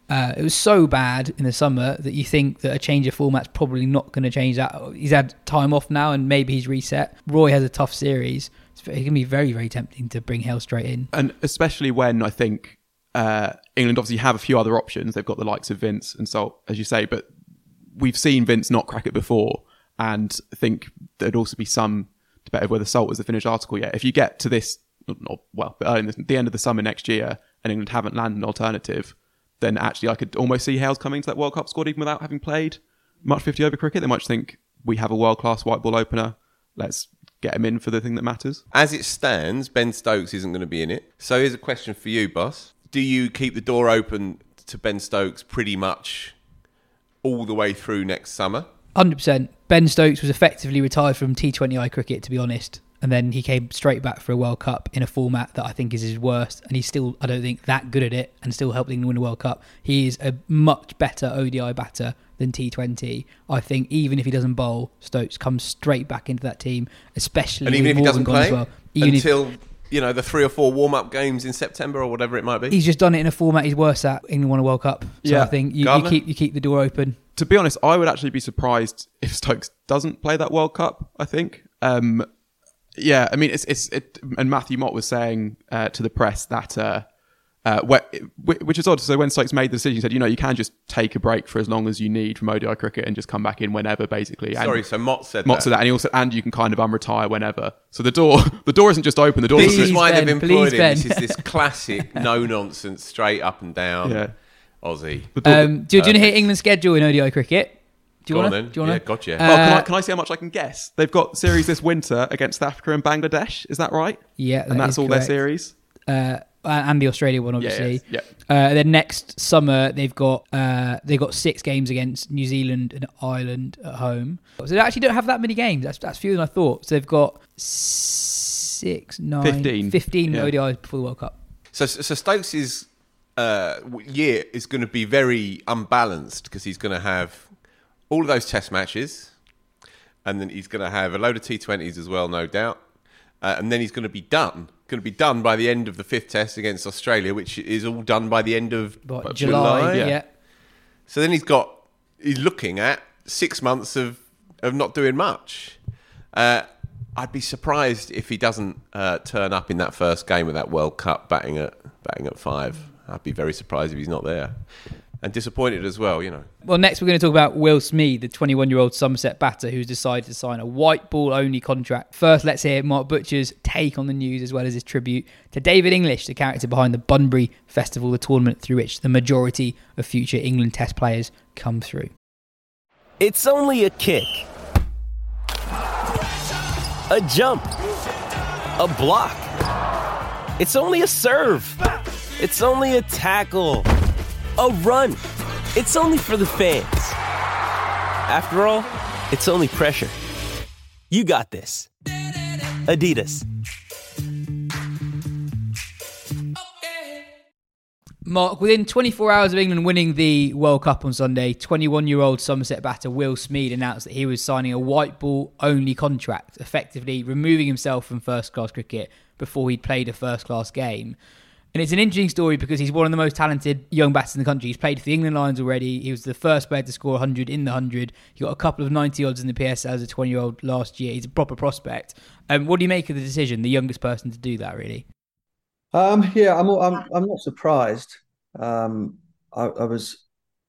bad in the summer that you think that a change of format's probably not going to change that. He's had time off now and maybe he's reset. Roy has a tough series. It can be very, very tempting to bring Hale straight in. And especially when I think England obviously have a few other options. They've got the likes of Vince and Salt, as you say, but we've seen Vince not crack it before, and I think there'd also be some debate of whether Salt was the finished article yet. If you get to this, but the end of the summer next year and England haven't landed an alternative, then actually I could almost see Hales coming to that World Cup squad even without having played much 50 over cricket. They might think, we have a world-class white ball opener, let's get him in for the thing that matters. As it stands, Ben Stokes isn't going to be in it. So here's a question for you, boss. Do you keep the door open to Ben Stokes pretty much all the way through next summer? 100%. Ben Stokes was effectively retired from T20I cricket, to be honest. And then he came straight back for a World Cup in a format that I think is his worst. And he's still, I don't think, that good at it and still helping England win a World Cup. He is a much better ODI batter than T20. I think even if he doesn't bowl, Stokes comes straight back into that team, especially and even if he doesn't play well. until the 3 or 4 warm-up games in September or whatever it might be. He's just done it in a format he's worse at. England won a World Cup. So I think you keep the door open. To be honest, I would actually be surprised if Stokes doesn't play that World Cup, I think. Yeah, I mean, and Matthew Mott was saying to the press that, which is odd. So when Stokes made the decision, he said, you can just take a break for as long as you need from ODI cricket and just come back in whenever, basically. Sorry, so Mott said that, and he also, and you can kind of unretire whenever. So the door isn't just open. The door. This is why they've employed him. This is this classic no nonsense, straight up and down Aussie. Do you want to hear England's schedule in ODI cricket? Do you want to? Yeah, gotcha. Can I see how much I can guess? They've got series this winter against South Africa and Bangladesh. Is that right? Yeah, and that's all correct. Their series. And the Australia one, obviously. Yeah. Then next summer they've got 6 games against New Zealand and Ireland at home. So they actually don't have that many games. That's fewer than I thought. So they've got 15 ODIs before the World Cup. So Stokes' year is going to be very unbalanced because he's going to have all of those test matches, and then he's going to have a load of T20s as well, no doubt. And then he's going to be done. Going to be done by the end of the 5th test against Australia, which is all done by the end of July. Yeah. So then he's looking at 6 months of not doing much. I'd be surprised if he doesn't turn up in that first game of that World Cup batting at 5. I'd be very surprised if he's not there. And disappointed as well, Well, next we're going to talk about Will Smeed, the 21-year-old Somerset batter who's decided to sign a white ball only contract. First, let's hear Mark Butcher's take on the news as well as his tribute to David English, the character behind the Bunbury Festival, the tournament through which the majority of future England Test players come through. It's only a kick, a jump, a block. It's only a serve. It's only a tackle. A run. It's only for the fans. After all, it's only pressure. You got this. Adidas. Mark, within 24 hours of England winning the World Cup on Sunday, 21-year-old Somerset batter Will Smeed announced that he was signing a white ball only contract, effectively removing himself from first-class cricket before he'd played a first-class game. And it's an interesting story because he's one of the most talented young batters in the country. He's played for the England Lions already. He was the first player to score 100 in the 100. He got a couple of 90 odds in the PSL as a 20-year-old last year. He's a proper prospect. What do you make of the decision, the youngest person to do that, really? Yeah, I'm not surprised. I was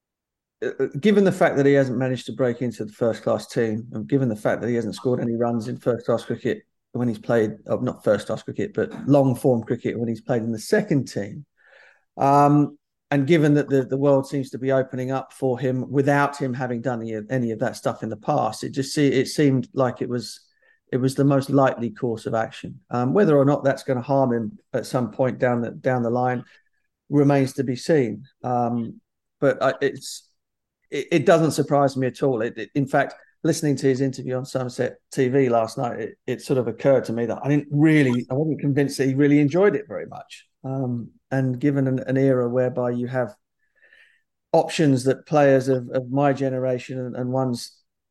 given the fact that he hasn't managed to break into the first class team, and given the fact that he hasn't scored any runs in first class cricket when he's played, not first class cricket, but long form cricket when he's played in the second team, and given that the world seems to be opening up for him without him having done any of that stuff in the past, it seemed like it was the most likely course of action. Whether or not that's going to harm him at some point down the line remains to be seen. But it doesn't surprise me at all. In fact, listening to his interview on Somerset TV last night, it sort of occurred to me that I wasn't convinced that he really enjoyed it very much. And given an era whereby you have options that players of my generation and ones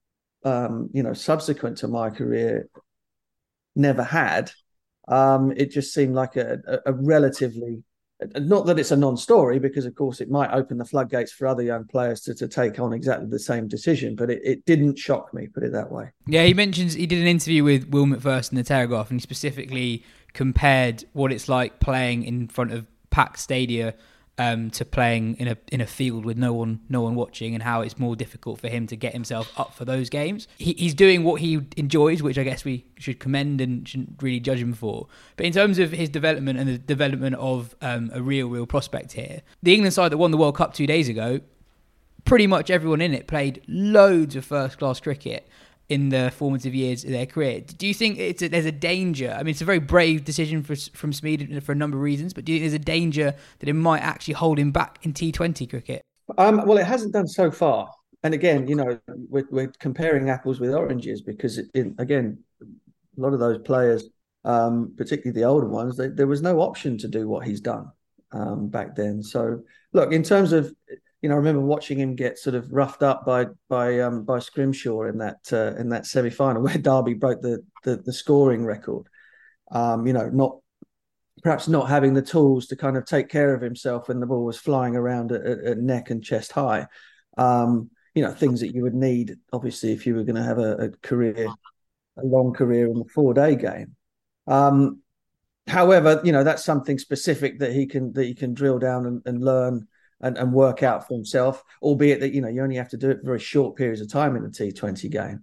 subsequent to my career never had, it just seemed like a relatively, not that it's a non-story, because of course it might open the floodgates for other young players to take on exactly the same decision, but it didn't shock me, put it that way. Yeah, he mentions he did an interview with Will McPherson in the Telegraph, and he specifically compared what it's like playing in front of packed stadia to playing in a field with no one watching, and how it's more difficult for him to get himself up for those games. He's doing what he enjoys, which I guess we should commend and shouldn't really judge him for. But in terms of his development and the development of a real prospect here, the England side that won the World Cup 2 days ago, pretty much everyone in it played loads of first-class cricket in the formative years of their career. Do you think there's a danger? I mean, it's a very brave decision from Smeed for a number of reasons, but do you think there's a danger that it might actually hold him back in T20 cricket? Well, it hasn't done so far. And again, we're comparing apples with oranges, because again, a lot of those players, particularly the older ones, there was no option to do what he's done back then. So, look, in terms of, I remember watching him get sort of roughed up by Scrimshaw in that semi-final where Derby broke the scoring record. Perhaps not having the tools to kind of take care of himself when the ball was flying around at neck and chest high. Things that you would need, obviously, if you were going to have a long career in the 4-day game. However, that's something specific that he can drill down and learn and work out for himself, albeit that, you only have to do it for very short periods of time in the T20 game.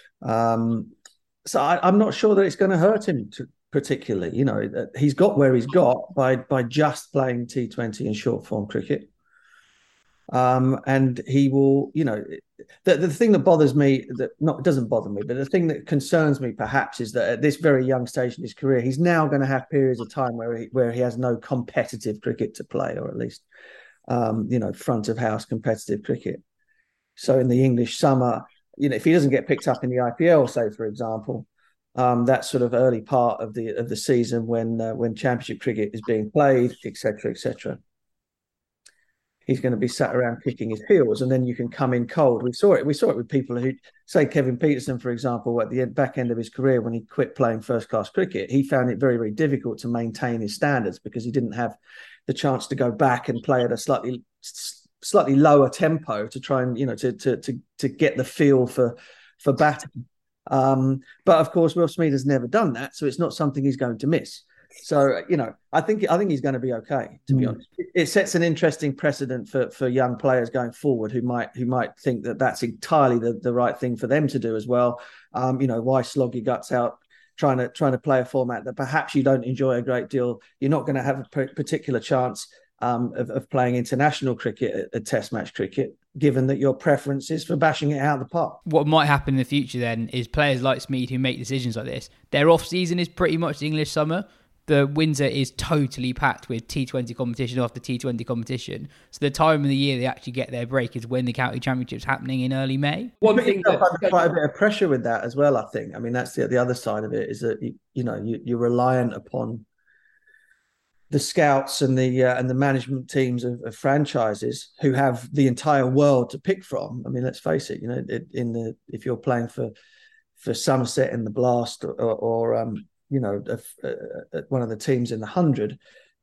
So I'm not sure that it's going to hurt him particularly. He's got where he's got by just playing T20 and short form cricket. And he will, the thing that bothers me, it doesn't bother me, but the thing that concerns me perhaps is that at this very young stage in his career, he's now going to have periods of time where he has no competitive cricket to play, or at least front of house competitive cricket. So in the English summer, if he doesn't get picked up in the IPL, say for example, that sort of early part of the season when Championship cricket is being played, etc., he's going to be sat around kicking his heels, and then you can come in cold. We saw it with people who, say Kevin Peterson, for example, at the back end of his career when he quit playing first class cricket, he found it very, very difficult to maintain his standards because he didn't have the chance to go back and play at a slightly lower tempo to try and to get the feel for batting. But of course, Will Smeed has never done that, so it's not something he's going to miss. So I think he's going to be okay. To be honest, it sets an interesting precedent for young players going forward who might think that that's entirely the right thing for them to do as well. Why slog your guts out trying to play a format that perhaps you don't enjoy a great deal? You're not going to have a particular chance of playing international cricket at Test match cricket, given that your preference is for bashing it out of the park. What might happen in the future then is players like Smeed who make decisions like this, their off season is pretty much the English summer. The Windsor is totally packed with T20 competition after T20 competition. So the time of the year they actually get their break is when the county championship's happening in early May. One thing under quite a bit of pressure with that as well, I think. I mean, that's the other side of it, is that you're reliant upon the scouts and the management teams of franchises who have the entire world to pick from. I mean, let's face it, if you're playing for Somerset in the Blast or one of the teams in the 100,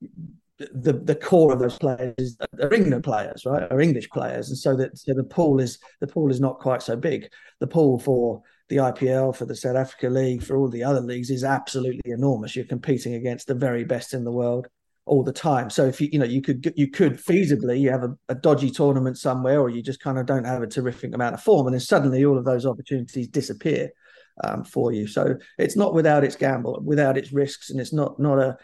the core of those players are England players, right? Are English players, and so the pool is not quite so big. The pool for the IPL, for the South Africa League, for all the other leagues is absolutely enormous. You're competing against the very best in the world all the time. So if you could feasibly you have a dodgy tournament somewhere, or you just kind of don't have a terrific amount of form, and then suddenly all of those opportunities disappear for you. So it's not without its gamble, without its risks, and it's not a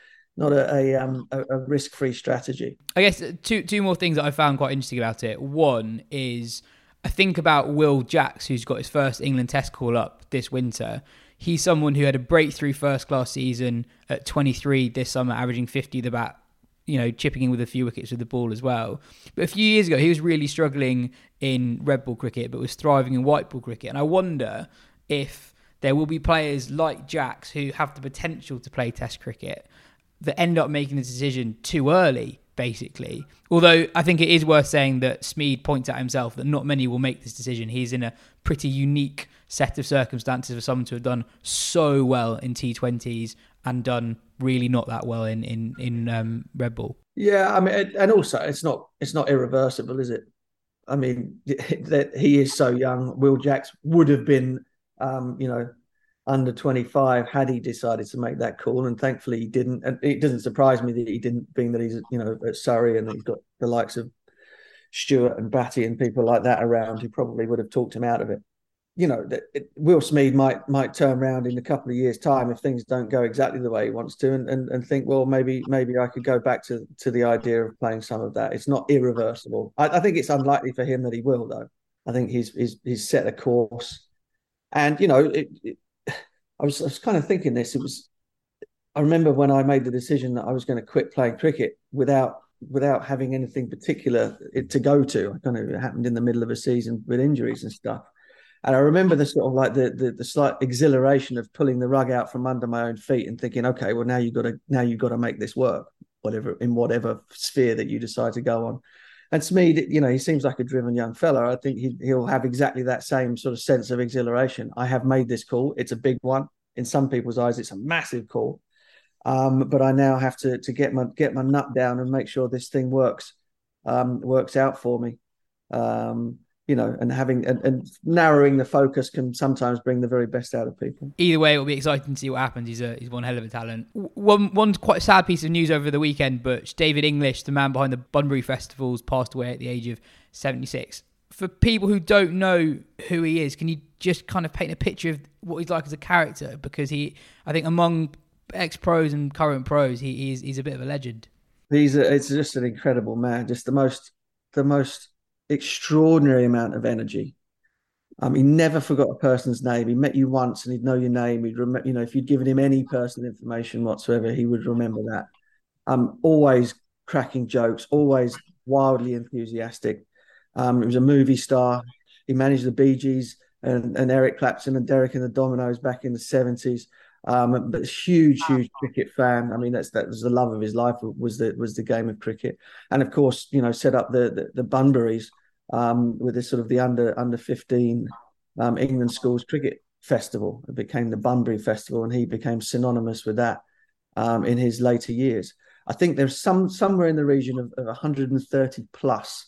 risk-free strategy. I guess two more things that I found quite interesting about it. One is, I think about Will Jacks, who's got his first England Test call up this winter. He's someone who had a breakthrough first-class season at 23 this summer, averaging 50 the bat, chipping in with a few wickets with the ball as well. But a few years ago, he was really struggling in red ball cricket, but was thriving in white ball cricket. And I wonder if there will be players like Jacks who have the potential to play Test cricket that end up making the decision too early, basically. Although I think it is worth saying that Smead points out himself that not many will make this decision. He's in a pretty unique set of circumstances for someone to have done so well in T20s and done really not that well in red ball. Yeah, I mean, and also it's not irreversible, is it? I mean, he is so young. Will Jacks would have been, under 25 had he decided to make that call, and thankfully he didn't. And it doesn't surprise me that he didn't, being that he's at Surrey and he's got the likes of Stewart and Batty and people like that around who probably would have talked him out of it. Will Smead might turn around in a couple of years' time if things don't go exactly the way he wants to, and think, well, maybe I could go back to the idea of playing some of that. It's not irreversible. I think it's unlikely for him that he will, though. I think he's set a course, and I was kind of thinking this. I remember when I made the decision that I was going to quit playing cricket without having anything particular to go to. It happened in the middle of a season with injuries and stuff. And I remember the sort of like the slight exhilaration of pulling the rug out from under my own feet and thinking, okay, well now you've got to make this work, whatever sphere that you decide to go on. And Smead, he seems like a driven young fella. I think he'll have exactly that same sort of sense of exhilaration. I have made this call. It's a big one. In some people's eyes, it's a massive call. But I now have to get my nut down and make sure this thing works out for me. And narrowing the focus can sometimes bring the very best out of people. Either way, it'll be exciting to see what happens. He's one hell of a talent. One quite sad piece of news over the weekend, but David English, the man behind the Bunbury Festivals, passed away at the age of 76. For people who don't know who he is, can you just kind of paint a picture of what he's like as a character? Because I think among ex-pros and current pros, he's a bit of a legend. It's just an incredible man. Just the most extraordinary amount of energy. He never forgot a person's name. He met you once and he'd know your name. He'd remember, if you'd given him any personal information whatsoever, he would remember that. Always cracking jokes, always wildly enthusiastic. He was a movie star. He managed the Bee Gees and Eric Clapton and Derek and the Dominoes back in the 70s. But huge cricket fan. I mean, that was the love of his life, was the game of cricket. And of course, set up the Bunburys with this sort of the under 15 England schools cricket festival. It became the Bunbury Festival, and he became synonymous with that in his later years. I think there's somewhere in the region of 130 plus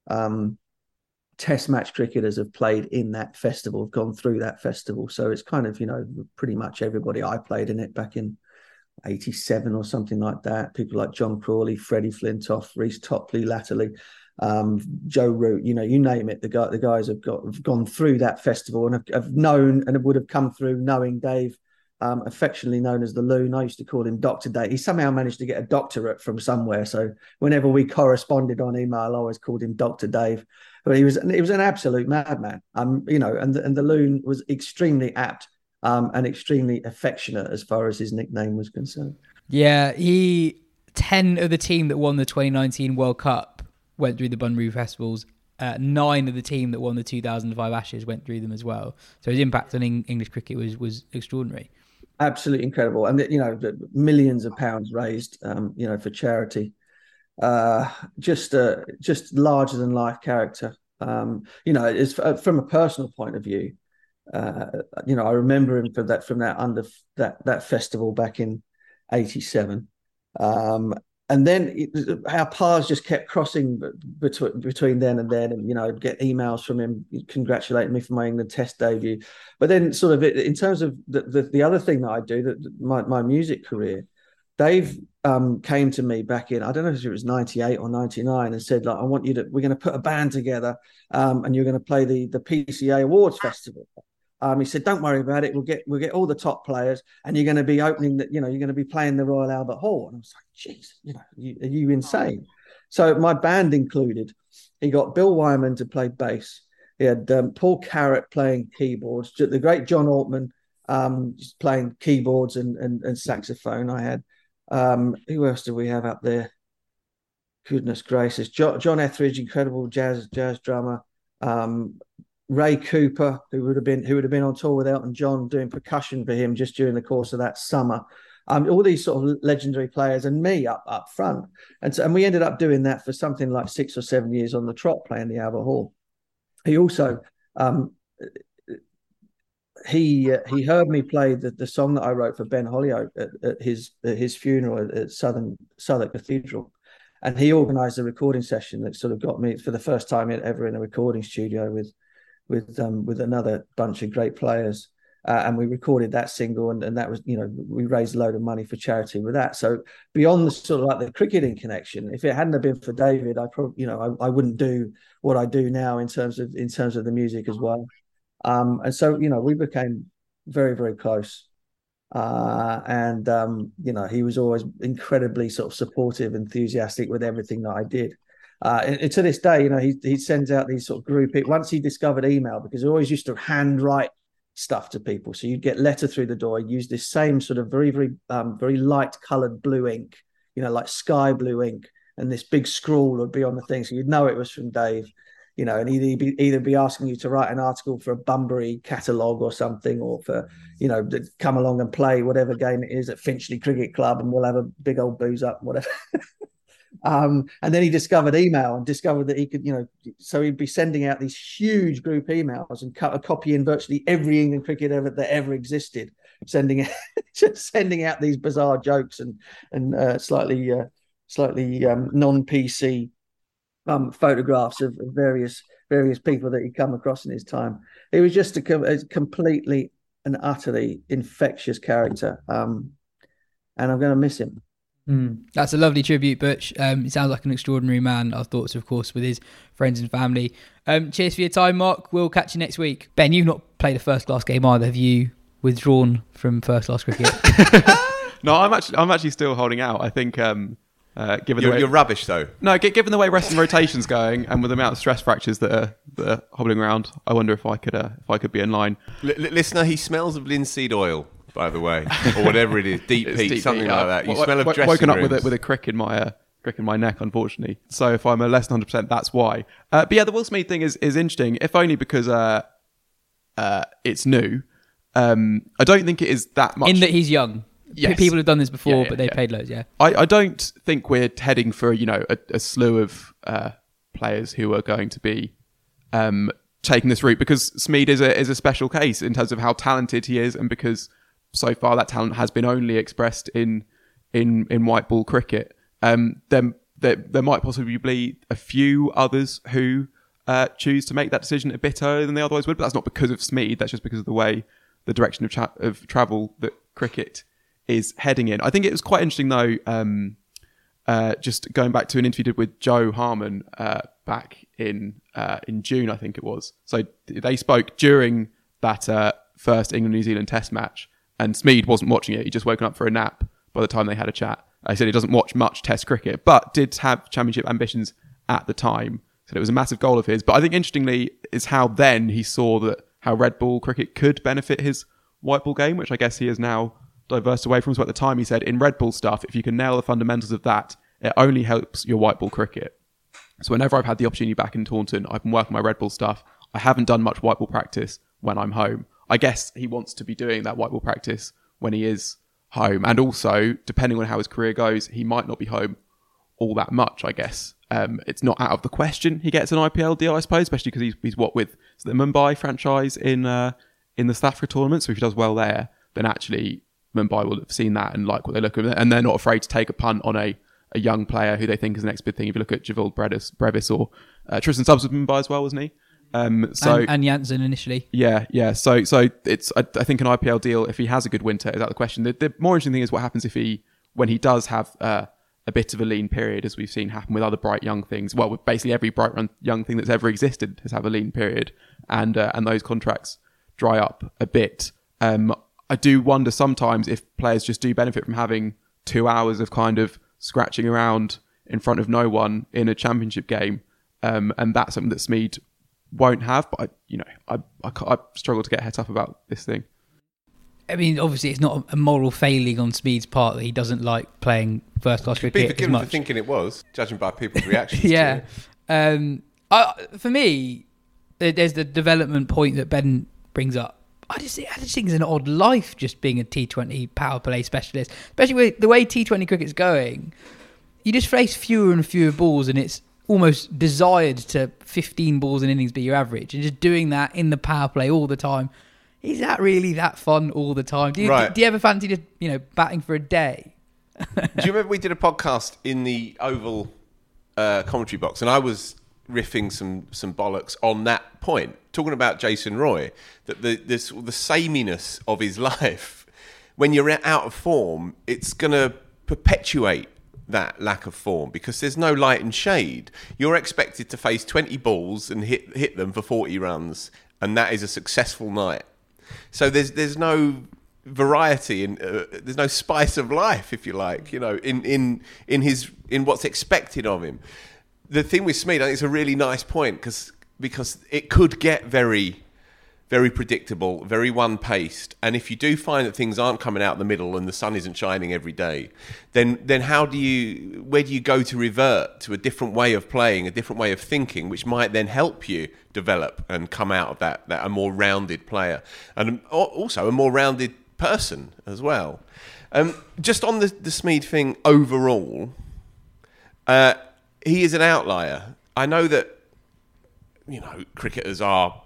Test match cricketers have played in that festival, have gone through that festival. So it's kind of, pretty much everybody. I played in it back in 87 or something like that. People like John Crawley, Freddie Flintoff, Reece Topley, latterly, Joe Root, you name it. The guys have gone through that festival and have known and would have come through knowing Dave, affectionately known as the Loon. I used to call him Dr. Dave. He somehow managed to get a doctorate from somewhere. So whenever we corresponded on email, I always called him Dr. Dave. But he was an absolute madman. And the Loon was extremely apt and extremely affectionate as far as his nickname was concerned. Yeah, 10 of the team that won the 2019 World Cup went through the Bunbury Festivals. 9 of the team that won the 2005 Ashes went through them as well. So his impact on English cricket was extraordinary. Absolutely incredible. And, the millions of pounds raised, for charity. Just larger than life character. It's from a personal point of view. I remember him from that festival back in '87. And then our paths just kept crossing between then and then, and I'd get emails from him congratulating me for my England Test debut. But then, sort of in terms of the other thing that I do, that my music career, Dave came to me back in, I don't know if it was '98 or '99, and said, like, we're going to put a band together, and you're going to play the PCA Awards Festival. He said, "Don't worry about it. We'll get all the top players, and you're going to be opening that. You're going to be playing the Royal Albert Hall." And I was like, "Jeez, are you insane?" So my band included. He got Bill Wyman to play bass. He had Paul Carrot playing keyboards. The great John Altman just playing keyboards and saxophone. I had who else do we have up there? Goodness gracious, John Etheridge, incredible jazz drummer. Ray Cooper, who would have been on tour with Elton John doing percussion for him just during the course of that summer. All these sort of legendary players, and me up front, and we ended up doing that for something like 6 or 7 years on the trot, playing the Albert Hall. He also he heard me play the song that I wrote for Ben Holyoake at his funeral at Southwark Cathedral. And he organised a recording session that sort of got me for the first time ever in a recording studio with another bunch of great players, and we recorded that single, and that was, we raised a load of money for charity with that. So beyond the sort of like the cricketing connection, if it hadn't have been for David, I probably I wouldn't do what I do now in terms of the music as well. And so we became very, very close, and he was always incredibly sort of supportive, enthusiastic with everything that I did. And to this day, he sends out these sort of group. Once he discovered email, because he always used to handwrite stuff to people, so you'd get letter through the door. Use this same sort of very, very, very light coloured blue ink, like sky blue ink, and this big scrawl would be on the thing, so you'd know it was from Dave. And he'd either be asking you to write an article for a Bunbury catalogue or something, or for, to come along and play whatever game it is at Finchley Cricket Club, and we'll have a big old booze up, whatever. And then he discovered email and discovered that he could, so he'd be sending out these huge group emails and copying virtually every England cricket that ever existed, sending out these bizarre jokes and slightly non-PC photographs of various people that he'd come across in his time. He was just a completely and utterly infectious character, and I'm going to miss him. That's a lovely tribute, Butch. He sounds like an extraordinary man. Our thoughts, of course, with his friends and family. Cheers for your time, Mark. We'll catch you next week. Ben, you've not played a first-class game either. Have you withdrawn from first-class cricket? No, I'm actually still holding out. I think given you're rubbish though. No, given the way wrestling rotation's going, and with the amount of stress fractures that are hobbling around, I wonder if I could be in line. Listener, he smells of linseed oil, by the way, or whatever it is, deep heat, something like that. You smell of dressing woken up rooms. with a crick in my neck, unfortunately. So if I'm a less than 100%, that's why. But yeah, the Will Smeed thing is interesting, if only because it's new. I don't think it is that much. In that he's young. Yes. People have done this before, but they paid loads. Yeah, I don't think we're heading for a slew of players who are going to be taking this route, because Smeed is a special case in terms of how talented he is, and because so far that talent has been only expressed in white ball cricket. There might possibly be a few others who choose to make that decision a bit earlier than they otherwise would, but that's not because of Smeed. That's just because of the direction of travel that cricket is heading in. I think it was quite interesting though, just going back to an interview did with Joe Harmon back in June, I think it was. So they spoke during that first England-New Zealand test match, and Smeed wasn't watching it. He'd just woken up for a nap by the time they had a chat. He said he doesn't watch much test cricket, but did have championship ambitions at the time. So it was a massive goal of his. But I think interestingly is how then he saw how red ball cricket could benefit his white ball game, which I guess he has now diversed away from. So at the time he said, in red ball stuff, if you can nail the fundamentals of that, it only helps your white ball cricket. So whenever I've had the opportunity back in Taunton, I've been working my red ball stuff. I haven't done much white ball practice when I'm home. I guess he wants to be doing that white ball practice when he is home. And also, depending on how his career goes, he might not be home all that much, I guess. It's not out of the question he gets an IPL deal, I suppose, especially because he's with the Mumbai franchise in the South Africa tournament. So if he does well there, then actually Mumbai will have seen that and like what they look at, and they're not afraid to take a punt on a young player who they think is the next big thing. If you look at Javel Brevis or Tristan Stubbs with Mumbai as well, wasn't he? And Janssen initially. Yeah. So it's I think an IPL deal, if he has a good winter, is out of the question. The more interesting thing is what happens when he does have a bit of a lean period, as we've seen happen with other bright young things. Well, with basically every bright young thing that's ever existed has had a lean period, and those contracts dry up a bit. I do wonder sometimes if players just do benefit from having 2 hours of kind of scratching around in front of no one in a championship game, and that's something that Smeed won't have. But I struggle to get het up about this thing. I mean, obviously, it's not a moral failing on Smeed's part that he doesn't like playing first-class cricket. Be forgiven for thinking it was, judging by people's reactions. Yeah. To it. For me, there's the development point that Ben brings up. I just think it's an odd life just being a T20 power play specialist, especially with the way T20 cricket's going. You just face fewer and fewer balls, and it's almost desired to 15 balls an innings be your average, and just doing that in the power play all the time. Is that really that fun all the time? Do you ever fancy just batting for a day? Do you remember we did a podcast in the Oval commentary box, and I was riffing some bollocks on that point, talking about Jason Roy, that the sameness of his life, when you're out of form, it's going to perpetuate that lack of form because there's no light and shade. You're expected to face 20 balls and hit them for 40 runs, and that is a successful night. So there's no variety and there's no spice of life, if you like, in what's expected of him. The thing with Smeed, I think it's a really nice point because it could get very, very predictable, very one-paced. And if you do find that things aren't coming out the middle and the sun isn't shining every day, then where do you go to revert to a different way of playing, a different way of thinking, which might then help you develop and come out of that a more rounded player and also a more rounded person as well. Just on the Smeed thing overall, he is an outlier. I know that, cricketers are,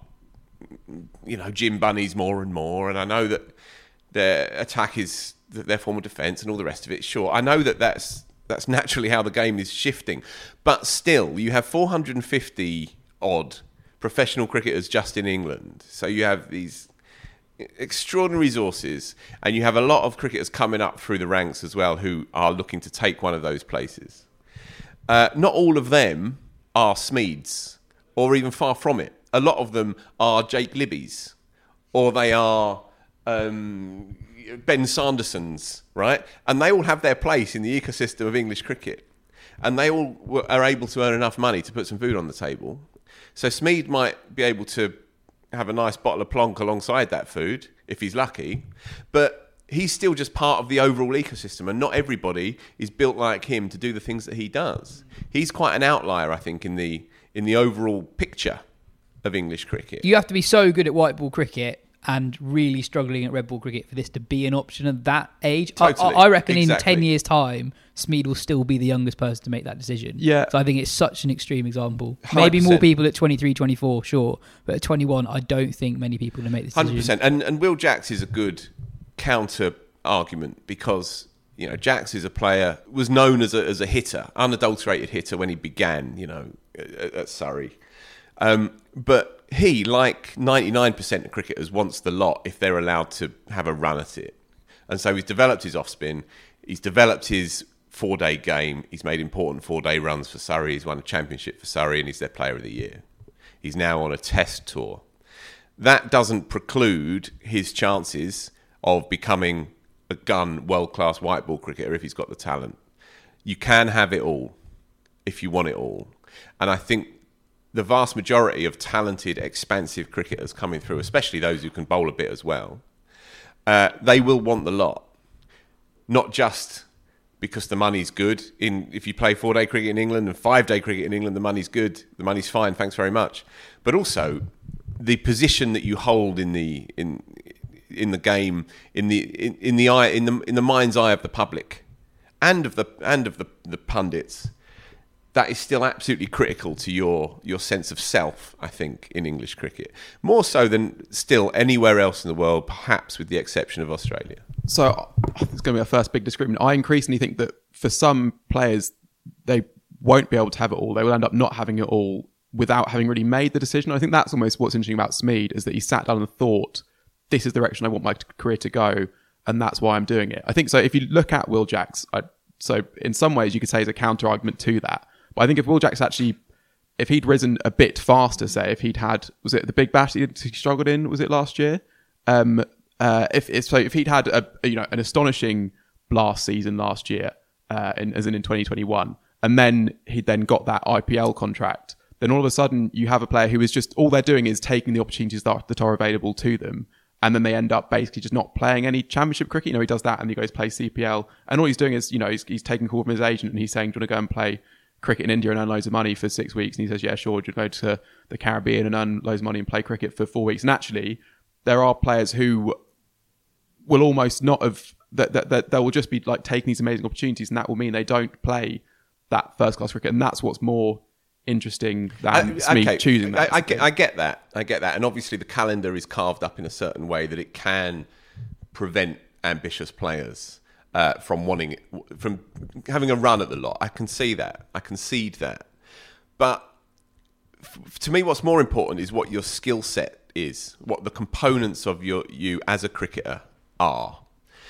gym bunnies more and more, and I know that their attack is their form of defence and all the rest of it. Sure, I know that's naturally how the game is shifting, but still, you have 450 odd professional cricketers just in England. So you have these extraordinary resources, and you have a lot of cricketers coming up through the ranks as well who are looking to take one of those places. Not all of them are Smeeds, or even far from it. A lot of them are Jake Libby's, or they are Ben Sandersons, right? And they all have their place in the ecosystem of English cricket. And they all are able to earn enough money to put some food on the table. So Smeed might be able to have a nice bottle of plonk alongside that food, if he's lucky. But he's still just part of the overall ecosystem, and not everybody is built like him to do the things that he does. He's quite an outlier, I think, in the overall picture of English cricket. You have to be so good at white ball cricket and really struggling at red ball cricket for this to be an option at that age. Totally. I reckon in 10 years' time, Smeed will still be the youngest person to make that decision. Yeah. So I think it's such an extreme example. 100%. Maybe more people at 23, 24, sure. But at 21, I don't think many people will make this decision. 100%. And Will Jacks is a good counter argument because, Jacks is a player, was known as a hitter, unadulterated hitter when he began, at Surrey. But he, like 99% of cricketers, wants the lot if they're allowed to have a run at it. And so he's developed his off-spin, he's developed his 4-day game, he's made important 4-day runs for Surrey, he's won a championship for Surrey, and he's their player of the year. He's now on a test tour. That doesn't preclude his chances of becoming a gun world-class white ball cricketer if he's got the talent. You can have it all if you want it all. And I think the vast majority of talented, expansive cricketers coming through, especially those who can bowl a bit as well, they will want the lot. Not just because the money's good. If you play 4-day cricket in England and 5-day cricket in England, the money's good, the money's fine, thanks very much. But also the position that you hold in in the game, in the mind's eye of the public, and of the pundits, that is still absolutely critical to your sense of self, I think, in English cricket. More so than still anywhere else in the world, perhaps with the exception of Australia. So it's going to be our first big disagreement. I increasingly think that for some players, they won't be able to have it all. They will end up not having it all without having really made the decision. I think that's almost what's interesting about Smeed, is that he sat down and thought, this is the direction I want my career to go, and that's why I'm doing it. I think so. If you look at Will Jacks, so in some ways you could say it's a counter-argument to that. But I think if Will Jacks actually, if he'd risen a bit faster, say, if he'd had, was it the Big Bash he struggled in, was it last year? If he'd had an astonishing blast season last year, as in 2021, and then he'd then got that IPL contract, then all of a sudden you have a player who is just, all they're doing is taking the opportunities that are available to them, and then they end up basically just not playing any championship cricket. He does that and he goes play CPL, and all he's doing is, he's taking a call from his agent and he's saying, do you want to go and play cricket in India and earn loads of money for 6 weeks? And he says, yeah, sure. Do you go to the Caribbean and earn loads of money and play cricket for 4 weeks? And actually, there are players who will almost not have, that will just be like taking these amazing opportunities, and that will mean they don't play that first class cricket. And that's what's more interesting than me choosing that. I get that. And obviously the calendar is carved up in a certain way that it can prevent ambitious players from having a run at the lot. I can see that. I concede that. But to me, what's more important is what your skill set is, what the components of you as a cricketer are.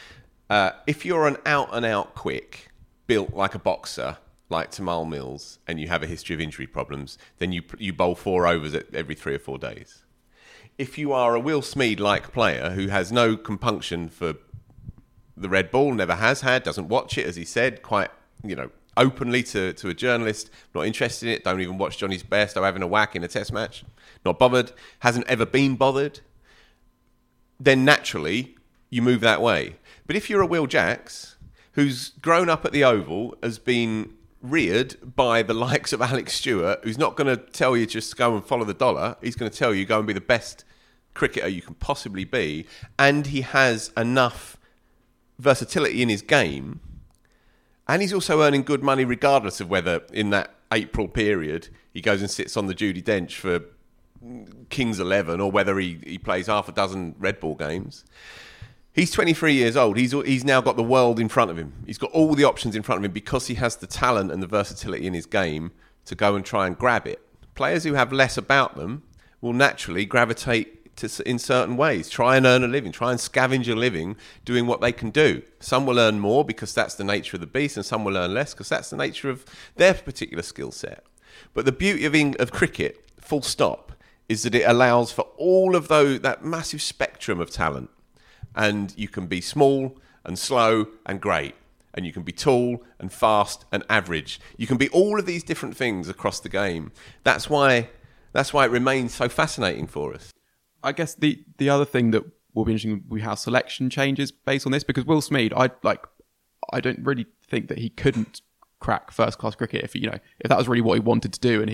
If you're an out-and-out quick, built like a boxer, like Tamal Mills, and you have a history of injury problems, then you bowl 4 overs every 3 or 4 days. If you are a Will Smeed-like player who has no compunction for the red ball, never has had, doesn't watch it, as he said, quite openly to a journalist, not interested in it, don't even watch Johnny's best or having a whack in a test match, not bothered, hasn't ever been bothered, then naturally you move that way. But if you're a Will Jacks who's grown up at the Oval, has been reared by the likes of Alex Stewart, who's not going to tell you just go and follow the dollar, he's going to tell you go and be the best cricketer you can possibly be, and he has enough versatility in his game, and he's also earning good money regardless of whether in that April period he goes and sits on the Judi Dench for Kings 11 or whether he plays half a dozen red ball games. He's 23 years old. He's now got the world in front of him. He's got all the options in front of him because he has the talent and the versatility in his game to go and try and grab it. Players who have less about them will naturally gravitate in certain ways, try and earn a living, try and scavenge a living doing what they can do. Some will earn more because that's the nature of the beast, and some will earn less because that's the nature of their particular skill set. But the beauty of cricket, full stop, is that it allows for all of that massive spectrum of talent. And you can be small and slow and great. And you can be tall and fast and average. You can be all of these different things across the game. That's why it remains so fascinating for us. I guess the other thing that will be interesting will be how selection changes based on this, because Will Smeed, I don't really think that he couldn't crack first class cricket if that was really what he wanted to do, and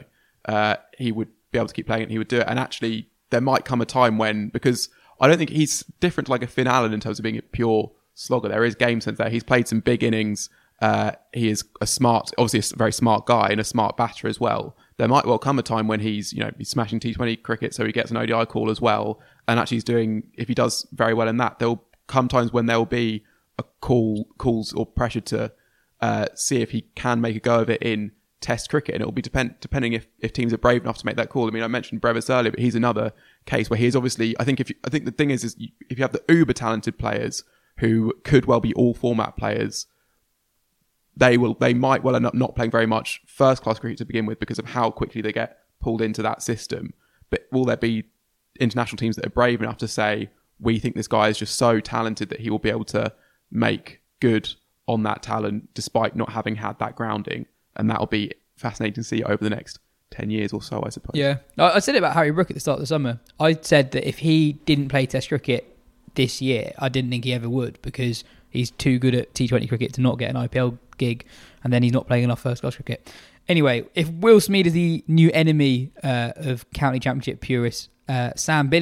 he would be able to keep playing it and he would do it. And actually there might come a time when, because I don't think he's different to like a Finn Allen in terms of being a pure slogger. There is game sense there. He's played some big innings. He is obviously a very smart guy and a smart batter as well. There might well come a time when he's smashing T20 cricket, so he gets an ODI call as well. And actually he's doing, if he does very well in that, there'll come times when there will be a calls or pressure to see if he can make a go of it in Test cricket, and it will be depending if teams are brave enough to make that call. I mean, I mentioned Brevis earlier, but he's another case where he is obviously. I think the thing is if you have the uber talented players who could well be all format players, they might well end up not playing very much first class cricket to begin with because of how quickly they get pulled into that system. But will there be international teams that are brave enough to say, we think this guy is just so talented that he will be able to make good on that talent despite not having had that grounding? And that'll be fascinating to see over the next 10 years or so, I suppose. Yeah. I said it about Harry Brook at the start of the summer. I said that if he didn't play Test cricket this year, I didn't think he ever would, because he's too good at T20 cricket to not get an IPL gig, and then he's not playing enough first-class cricket. Anyway, if Will Smeed is the new enemy of county championship purists, Sam Billings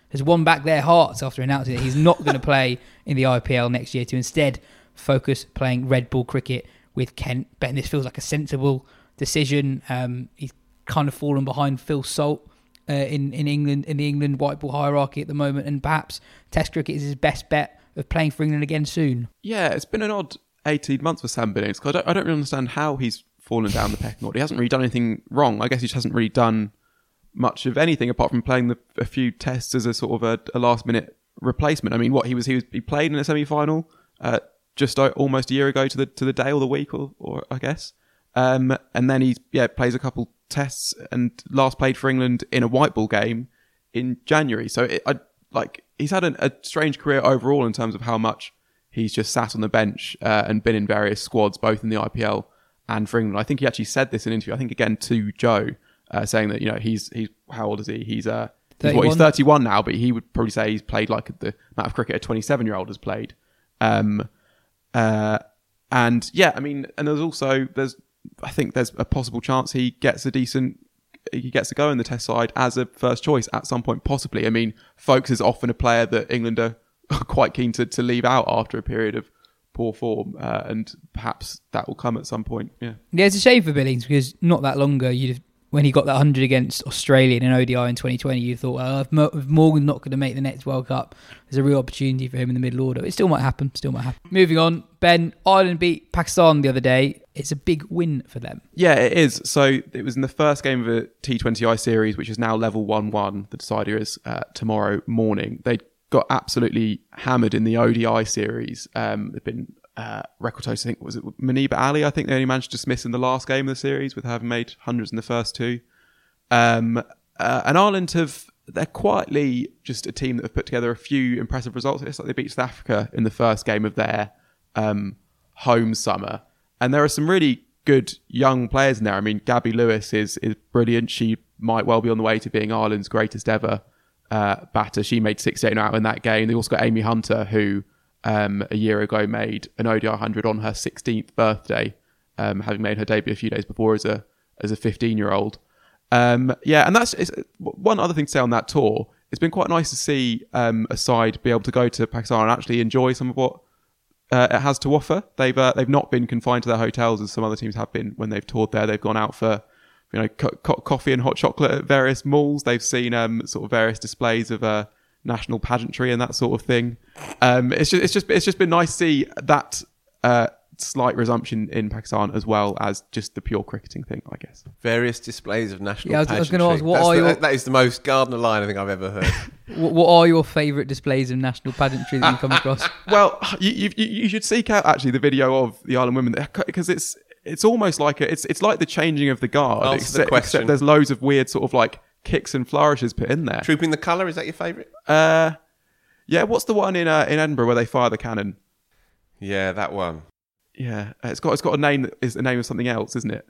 has won back their hearts after announcing that he's not going to play in the IPL next year, to instead focus playing red ball cricket with Kent. Ben, this feels like a sensible decision. He's kind of fallen behind Phil Salt in England, in the England white ball hierarchy at the moment, and perhaps Test cricket is his best bet of playing for England again soon. Yeah, it's been an odd 18 months for Sam Billings. I don't really understand how he's fallen down the pecking order. He hasn't really done anything wrong. I guess he just hasn't really done much of anything apart from playing a few tests as a sort of a last minute replacement. I mean, he played in a semi-final just almost a year ago to the day or the week or I guess, and then he plays a couple tests and last played for England in a white ball game in January. So he's had a strange career overall in terms of how much he's just sat on the bench and been in various squads, both in the IPL and for England. I think he actually said this in an interview, I think again to Joe, saying that, he's how old is he? He's 31 now, but he would probably say he's played like the amount of cricket a 27-year-old has played. And yeah, I mean, and I think there's a possible chance he gets a go in the Test side as a first choice at some point, possibly. I mean, Folkes is often a player that England are quite keen to leave out after a period of poor form, and perhaps that will come at some point. Yeah, it's a shame for Billings because not that long ago, when he got that 100 against Australia in an ODI in 2020, you thought, well, if Morgan's not going to make the next World Cup, there's a real opportunity for him in the middle order. It still might happen. Moving on, Ben, Ireland beat Pakistan the other day. It's a big win for them. Yeah, it is. So it was in the first game of a T20I series, which is now level 1-1. The decider is tomorrow morning. They got absolutely hammered in the ODI series. They've been record toast, I think, was it Munib Ali? I think they only managed to dismiss in the last game of the series with having made hundreds in the first two. And Ireland they're quietly just a team that have put together a few impressive results. It's like they beat South Africa in the first game of their home summer. And there are some really good young players in there. I mean, Gabby Lewis is brilliant. She might well be on the way to being Ireland's greatest ever batter. She made 68 out in that game. They also got Amy Hunter, who a year ago made an ODI 100 on her 16th birthday, having made her debut a few days before as a 15-year-old. And that's one other thing to say on that tour. It's been quite nice to see a side be able to go to Pakistan and actually enjoy some of what it has to offer. They've not been confined to their hotels as some other teams have been when they've toured there. They've gone out for coffee and hot chocolate at various malls. They've seen sort of various displays of national pageantry and that sort of thing. It's just been nice to see that slight resumption in Pakistan as well as just the pure cricketing thing, I guess. Various displays of national pageantry. I was going to ask, that is the most Gardner line I think I've ever heard. What are your favourite displays of national pageantry that you come across? Well, you should seek out actually the video of the Ireland women, because it's almost like it's like the changing of the guard, except there's loads of weird sort of like kicks and flourishes put in there. Trooping the Colour, is that your favourite? Yeah, what's the one in Edinburgh where they fire the cannon? Yeah, that one. Yeah, it's got a name that is the name of something else, isn't it?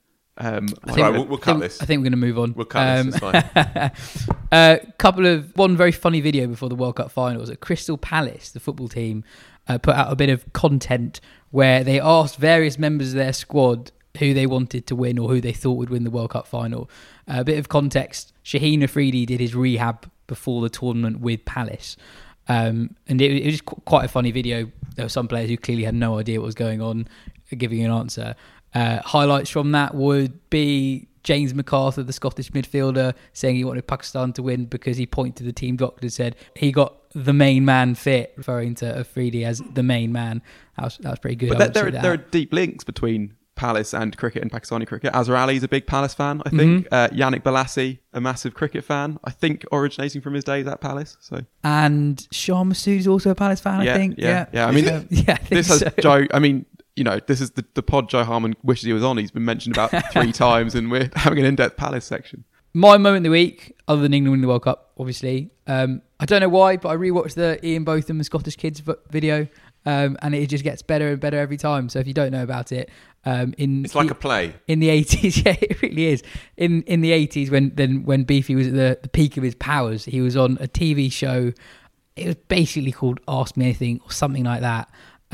We'll cut this. I think we're going to move on. We'll cut this, it's fine. One very funny video before the World Cup finals at Crystal Palace, the football team, put out a bit of content where they asked various members of their squad who they wanted to win or who they thought would win the World Cup final. A bit of context, Shaheen Afridi did his rehab before the tournament with Palace. And it was quite a funny video. There were some players who clearly had no idea what was going on, giving an answer. Highlights from that would be James MacArthur, the Scottish midfielder, saying he wanted Pakistan to win because he pointed to the team doctor and said he got the main man fit, referring to Afridi as the main man. That was pretty good. But there are deep links between Palace and cricket and Pakistani cricket. Azhar Ali's a big Palace fan, I think. Yannick Bolasie, a massive cricket fan, I think, originating from his days at Palace. So, and Shah Massoud's also a Palace fan, I think. Yeah. I mean, this has Joe. I mean, this is the pod Joe Harmon wishes he was on. He's been mentioned about 3 times, and we're having an in-depth Palace section. My moment of the week, other than England winning the World Cup, obviously. I don't know why, but I rewatched the Ian Botham and Scottish Kids video. And it just gets better and better every time. So if you don't know about it, it's like a play in the 80s. Yeah, it really is. In the 80s, when Beefy was at the peak of his powers, he was on a TV show. It was basically called Ask Me Anything or something like that.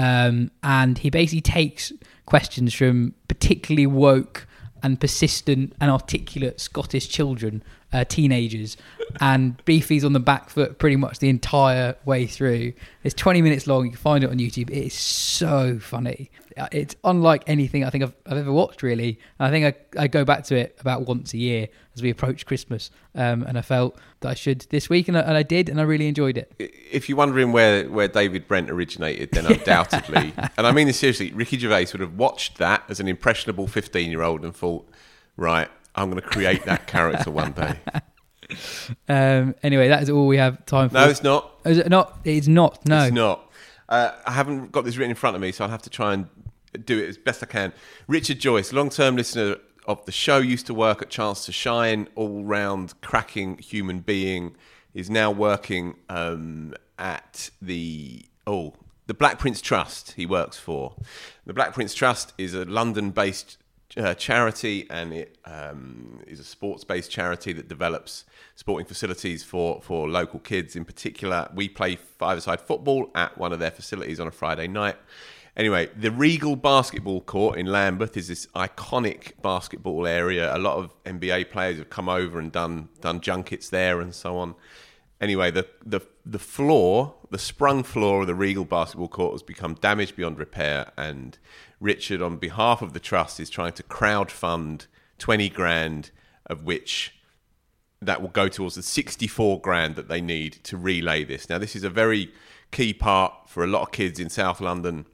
And he basically takes questions from particularly woke and persistent and articulate Scottish children teenagers, and Beefy's on the back foot pretty much the entire way through. It's 20 minutes long. You can find it on YouTube. It is so funny. It's unlike anything I think I've ever watched, really. I think I go back to it about once a year as we approach Christmas, and I felt that I should this week, and I did, and I really enjoyed it. If you're wondering where David Brent originated, then undoubtedly, and I mean this seriously, Ricky Gervais would have watched that as an impressionable 15-year-old and thought, right, I'm going to create that character one day. Anyway, that is all we have time for. No, it's not. Is it not? It's not. No, it's not. I haven't got this written in front of me, so I'll have to try and do it as best I can. Richard Joyce, long-term listener of the show, used to work at Chance to Shine, all-round cracking human being, is now working at the Black Prince Trust he works for. The Black Prince Trust is a London-based charity, and it is a sports-based charity that develops sporting facilities for local kids. In particular, we play five-a-side football at one of their facilities on a Friday night. Anyway, the Regal basketball court in Lambeth is this iconic basketball area. A lot of NBA players have come over and done junkets there and so on. Anyway, the floor, the sprung floor of the Regal basketball court has become damaged beyond repair, and Richard, on behalf of the trust, is trying to crowdfund 20 grand, of which that will go towards the 64 grand that they need to relay this. Now, this is a very key part for a lot of kids in South London.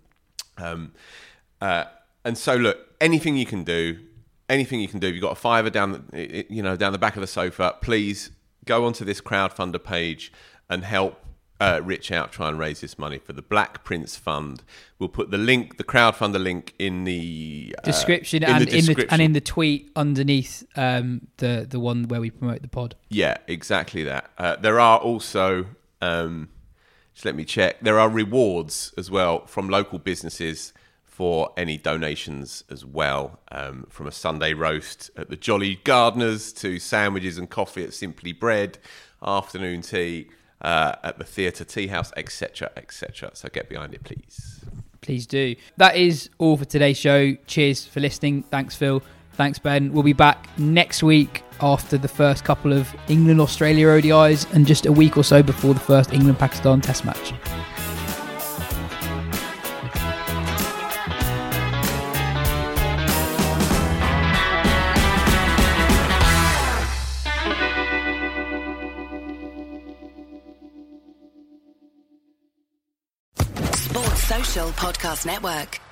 And so, look, anything you can do. If you've got a fiver down the back of the sofa, please go onto this crowdfunder page and help Rich out, try and raise this money for the Black Prince Fund. We'll put the crowdfunder link in the description, and in the tweet underneath the one where we promote the pod. Yeah, exactly that. There are also, just let me check, there are rewards as well from local businesses for any donations as well, from a Sunday roast at the Jolly Gardeners to sandwiches and coffee at Simply Bread, afternoon tea at the Theatre Tea House, etc., etc. So get behind it, please. Please do. That is all for today's show. Cheers for listening. Thanks, Phil. Thanks, Ben. We'll be back next week after the first couple of England-Australia ODIs and just a week or so before the first England-Pakistan Test match. Sports Social Podcast Network.